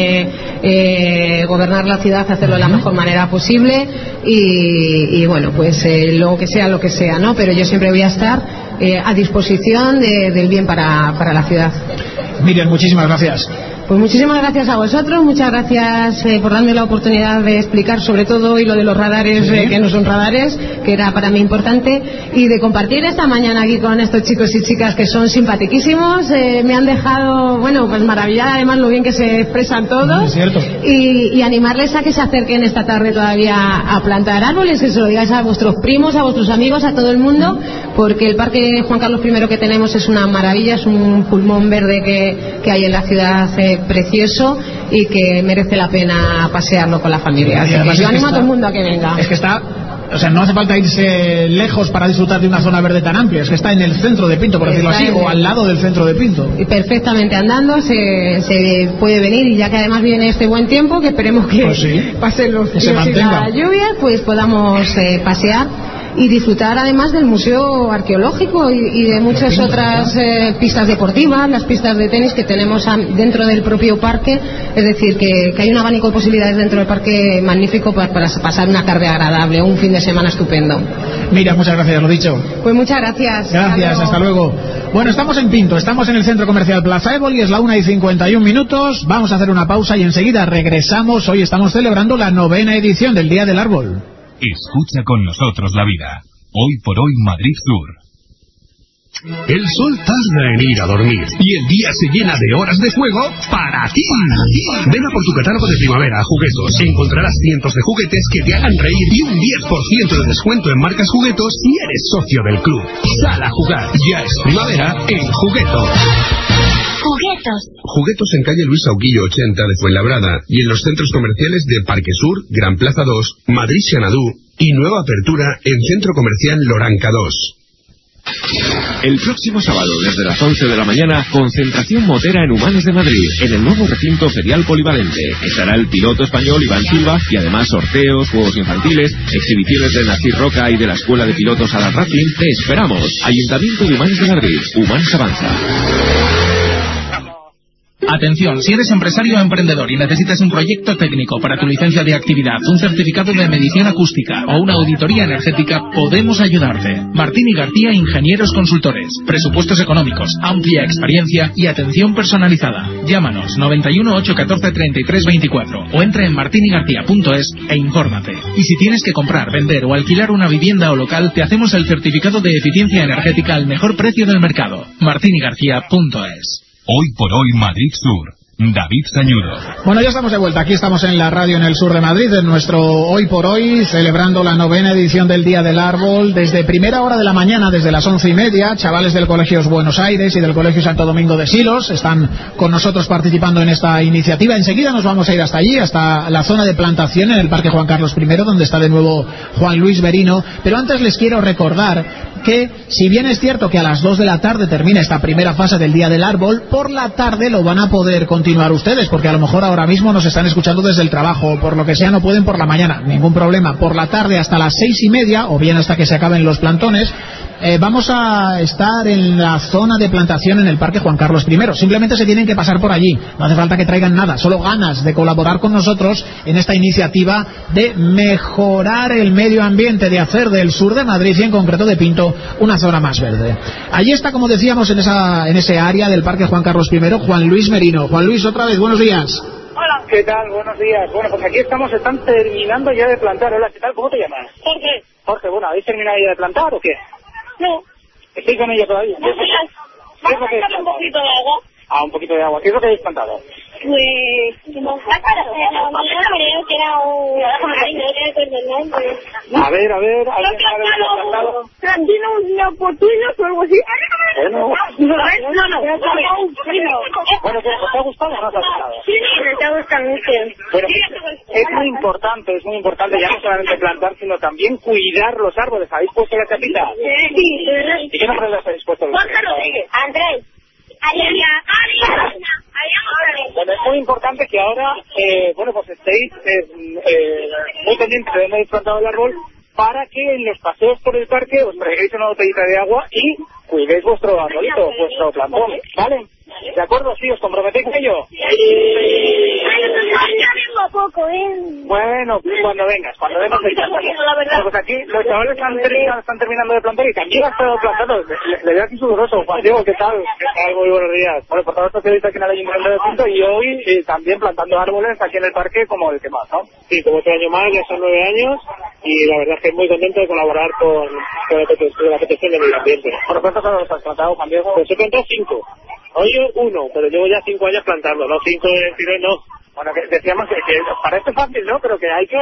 de gobernar la ciudad, hacerlo de la mejor manera posible, y bueno, pues lo que sea, ¿no? Pero yo siempre voy a estar a disposición del bien para la ciudad. Miriam, muchísimas gracias. Pues muchísimas gracias a vosotros, muchas gracias por darme la oportunidad de explicar sobre todo hoy lo de los radares, que no son radares, que era para mí importante, y de compartir esta mañana aquí con estos chicos y chicas que son simpaticísimos. Me han dejado, bueno, pues maravillada además lo bien que se expresan todos. Es cierto. Y animarles a que se acerquen esta tarde todavía a plantar árboles, que se lo digáis a vuestros primos, a vuestros amigos, a todo el mundo, porque el Parque Juan Carlos I que tenemos es una maravilla, es un pulmón verde que hay en la ciudad, precioso, y que merece la pena pasearlo con la familia. Así que yo animo a todo el mundo a que venga. Es que está, o sea, no hace falta irse lejos para disfrutar de una zona verde tan amplia, es que está en el centro de Pinto, por decirlo así, o al lado del centro de Pinto. Y perfectamente andando se puede venir, y ya que además viene este buen tiempo, que esperemos que pasen los días y la lluvia, pues podamos pasear y disfrutar además del museo arqueológico y de muchas otras pistas deportivas, las pistas de tenis que tenemos dentro del propio parque. Es decir, que hay un abanico de posibilidades dentro del parque magnífico para pasar una tarde agradable, un fin de semana estupendo. Mira, muchas gracias, lo dicho. Pues muchas gracias. Gracias, hasta luego. Bueno, estamos en Pinto, estamos en el Centro Comercial Plaza Éboli, es la 1:51. Vamos a hacer una pausa y enseguida regresamos. Hoy estamos celebrando la 9ª edición del Día del Árbol. Escucha con nosotros la vida. Hoy por hoy Madrid Sur. El sol tarda en ir a dormir y el día se llena de horas de juego para ti. Ven a por tu catálogo de primavera a Juguetos. Encontrarás cientos de juguetes que te hagan reír y un 10% de descuento en marcas Juguetos si eres socio del club. Sal a jugar. Ya es primavera en Juguetos. Juguetos en calle Luis Auquillo 80 de Fuenlabrada y en los centros comerciales de Parque Sur, Gran Plaza 2, Madrid Xanadú y nueva apertura en Centro Comercial Loranca 2. El próximo sábado, desde las 11 de la mañana, concentración motera en Humanes de Madrid, en el nuevo recinto ferial polivalente. Estará el piloto español Iván Silva y además sorteos, juegos infantiles, exhibiciones de Narcís Roca y de la Escuela de Pilotos Alan Racing. Te esperamos. Ayuntamiento de Humanes de Madrid. Humanes avanza. Atención, si eres empresario o emprendedor y necesitas un proyecto técnico para tu licencia de actividad, un certificado de medición acústica o una auditoría energética, podemos ayudarte. Martín y García, ingenieros consultores, presupuestos económicos, amplia experiencia y atención personalizada. Llámanos 91 814 33 24 o entra en martinygarcia.es e infórmate. Y si tienes que comprar, vender o alquilar una vivienda o local, te hacemos el certificado de eficiencia energética al mejor precio del mercado. martinygarcia.es. Hoy por hoy Madrid Sur. David Sañudo. Bueno, ya estamos de vuelta. Aquí estamos en la radio en el sur de Madrid, en nuestro Hoy por Hoy, celebrando la 9ª edición del Día del Árbol. Desde primera hora de la mañana, desde las 11:30, chavales del Colegio Buenos Aires y del Colegio Santo Domingo de Silos están con nosotros participando en esta iniciativa. Enseguida nos vamos a ir hasta allí, hasta la zona de plantación en el Parque Juan Carlos I, donde está de nuevo Juan Luis Merino. Pero antes les quiero recordar que, si bien es cierto que a las 2 de la tarde termina esta primera fase del Día del Árbol, por la tarde lo van a poder continuar ustedes, porque a lo mejor ahora mismo nos están escuchando desde el trabajo, o por lo que sea no pueden por la mañana, ningún problema. Por la tarde hasta las 6:30, o bien hasta que se acaben los plantones, vamos a estar en la zona de plantación en el Parque Juan Carlos I. Simplemente se tienen que pasar por allí, no hace falta que traigan nada, solo ganas de colaborar con nosotros en esta iniciativa de mejorar el medio ambiente, de hacer del sur de Madrid y en concreto de Pinto una zona más verde. Allí está, como decíamos, en ese área del Parque Juan Carlos I, Juan Luis Merino. Juan Luis, otra vez, buenos días. Hola, ¿qué tal? Buenos días. Bueno, pues aquí estamos, están terminando ya de plantar. Hola, ¿qué tal? ¿Cómo te llamas? Jorge. Jorge, bueno, ¿habéis terminado ya de plantar o qué? No. ¿Estáis con ella todavía? No, vamos a echarle un poquito de agua. Ah, un poquito de agua. ¿Qué es lo que habéis plantado? Pues... creo que era un... A ver, ¿alguien sabe lo que ha plantado? Tiene unos potrillos o algo así. Bueno. No. Bueno, ¿qué? ¿Os ha gustado o no os ha gustado? Sí, me ha gustado mucho. Bueno, es muy importante ya no solamente plantar, sino también cuidar los árboles. ¿Habéis puesto la chapita? Sí. ¿Y qué nombre les habéis puesto? Jorge Rodríguez. Andrés. Bueno, es muy importante que ahora, pues estéis muy pendientes de dónde habéis plantado el árbol, para que en los paseos por el parque os traigáis una botellita de agua y cuidéis vuestro arbolito, vuestro plantón, ¿vale? ¿De acuerdo? ¿Sí? ¿Os comprometéis con ello? Poco, Bueno, cuando vengas pues aquí los chavales están terminando de plantar y también han estado plantando. Le veo aquí sudoroso. Juan Diego, ¿qué tal? Muy buenos días. Bueno, portador socialista aquí en el Ayuntamiento de Pinto y hoy también plantando árboles aquí en el parque como el que más, ¿no? Sí, como otro año más, ya son 9 años y la verdad es que muy contento de colaborar con la protección del medio ambiente. ¿Por cuántos árboles has plantado, Juan Diego? Pues he plantado 5. Hoy 1, pero llevo ya 5 años plantando, no 5 en tirón, no. Bueno, que decíamos que parece fácil, ¿no? Pero que hay que...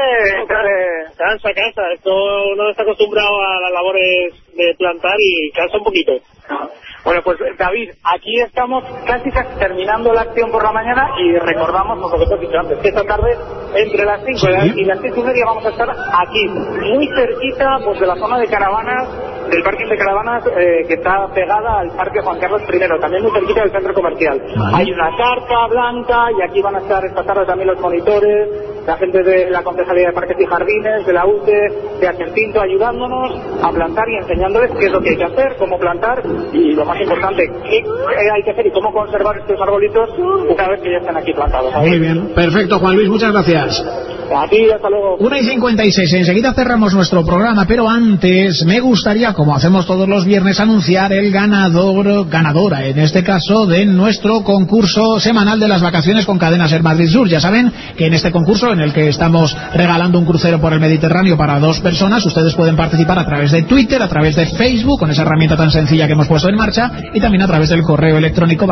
Cansa. Esto uno está acostumbrado a las labores de plantar y cansa un poquito. Bueno, pues David, aquí estamos casi terminando la acción por la mañana y recordamos, por lo que te he dicho antes, que esta tarde entre las 5 y las 6:30 vamos a estar aquí, muy cerquita pues de la zona de caravanas, del parking de caravanas que está pegada al Parque Juan Carlos I, también muy cerquita del centro comercial. Vale. Hay una carpa blanca y aquí van a estar esta tarde también los monitores, la gente de la Concejalía de Parques y Jardines, de la UTE, de Acertinto, ayudándonos a plantar y enseñándoles qué es lo que hay que hacer, cómo plantar y lo más importante, qué hay que hacer y cómo conservar estos arbolitos una vez que ya están aquí plantados. Muy bien, perfecto, Juan Luis, muchas gracias. A ti, hasta luego. 1:56, enseguida cerramos nuestro programa, pero antes me gustaría, como hacemos todos los viernes, anunciar el ganadora, en este caso, de nuestro concurso semanal de las vacaciones con Cadena Ser Madrid Sur. Ya saben que en este concurso, en el que estamos regalando un crucero por el Mediterráneo para 2 personas, ustedes pueden participar a través de Twitter, a través de Facebook, con esa herramienta tan sencilla que hemos puesto en marcha, y también a través del correo electrónico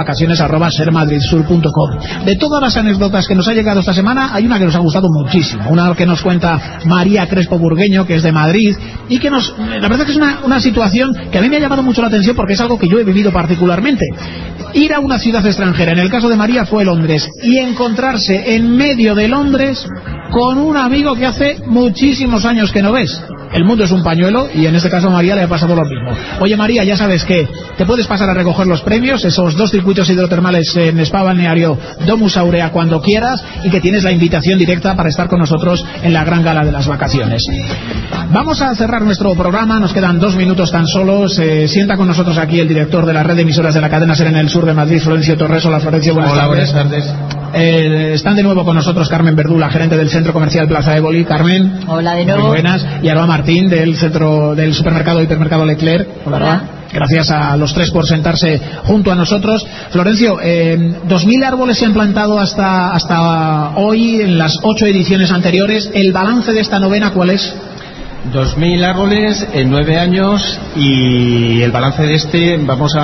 vacaciones@sermadridsur.com. De todas las anécdotas que nos ha llegado esta semana, hay una que nos ha gustado muchísimo, una que nos cuenta María Crespo Burgueño, que es de Madrid, y que la verdad que es una situación que a mí me ha llamado mucho la atención porque es algo que yo he vivido particularmente. Ir a una ciudad extranjera, en el caso de María fue Londres, y encontrarse en medio de Londres con un amigo que hace muchísimos años que no ves. El mundo es un pañuelo y en este caso a María le ha pasado lo mismo. Oye, María, ya sabes que te puedes pasar a recoger los premios, esos 2 circuitos hidrotermales en Spa Balneario Domus Aurea cuando quieras, y que tienes la invitación directa para estar con nosotros en la gran gala de las vacaciones. Vamos a cerrar nuestro programa, nos quedan 2 minutos tan solo. Se sienta con nosotros aquí el director de la red de emisoras de la cadena SER en el sur de Madrid, Florencio Torres. Hola, Florencio, buenas tardes. Buenas tardes. Están de nuevo con nosotros Carmen Verdula, gerente del Centro Comercial Plaza Éboli. Carmen. Hola de nuevo. Muy buenas. Y Aroa Martín, del supermercado Hipermercado Leclerc. Hola, Aroa. Gracias a los 3 por sentarse junto a nosotros. Florencio, 2.000 árboles se han plantado hasta hoy en las 8 ediciones anteriores. ¿El balance de esta novena cuál es? 2.000 árboles en 9 años y el balance de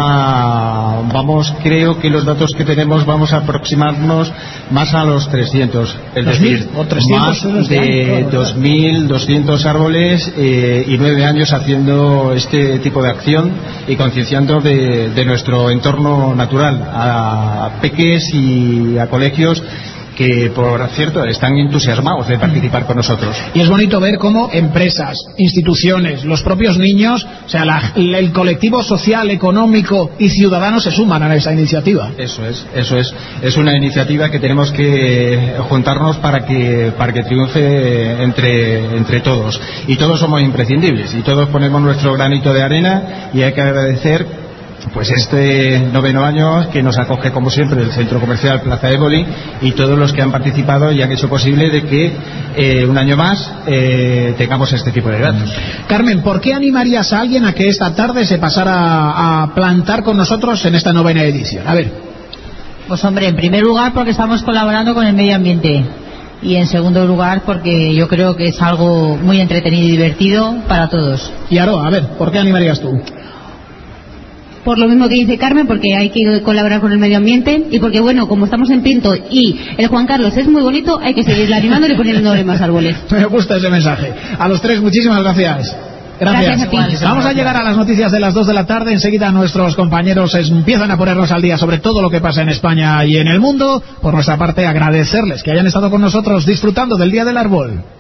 creo que los datos que tenemos vamos a aproximarnos más a los 300, es decir, más de 2.200 árboles y 9 años haciendo este tipo de acción y concienciando de nuestro entorno natural a peques y a colegios que, por cierto, están entusiasmados de participar con nosotros. Y es bonito ver cómo empresas, instituciones, los propios niños, o sea, el colectivo social, económico y ciudadano se suman a esa iniciativa. Eso es. Es una iniciativa que tenemos que juntarnos para que triunfe entre todos. Y todos somos imprescindibles y todos ponemos nuestro granito de arena y hay que agradecer pues este 9º año que nos acoge como siempre el Centro Comercial Plaza Éboli y todos los que han participado y han hecho posible de que un año más tengamos este tipo de datos. Carmen, ¿por qué animarías a alguien a que esta tarde se pasara a plantar con nosotros en esta 9ª edición? A ver. Pues hombre, en primer lugar porque estamos colaborando con el medio ambiente y en segundo lugar porque yo creo que es algo muy entretenido y divertido para todos. Y Aroa, a ver, ¿por qué animarías tú? Por lo mismo que dice Carmen, porque hay que colaborar con el medio ambiente y porque, bueno, como estamos en Pinto y el Juan Carlos es muy bonito, hay que seguirle animando y poniéndole más árboles. Me gusta ese mensaje. A los tres, muchísimas gracias. Gracias a ti. Vamos a llegar a las noticias de las 2 de la tarde. Enseguida nuestros compañeros empiezan a ponernos al día sobre todo lo que pasa en España y en el mundo. Por nuestra parte, agradecerles que hayan estado con nosotros disfrutando del Día del Árbol.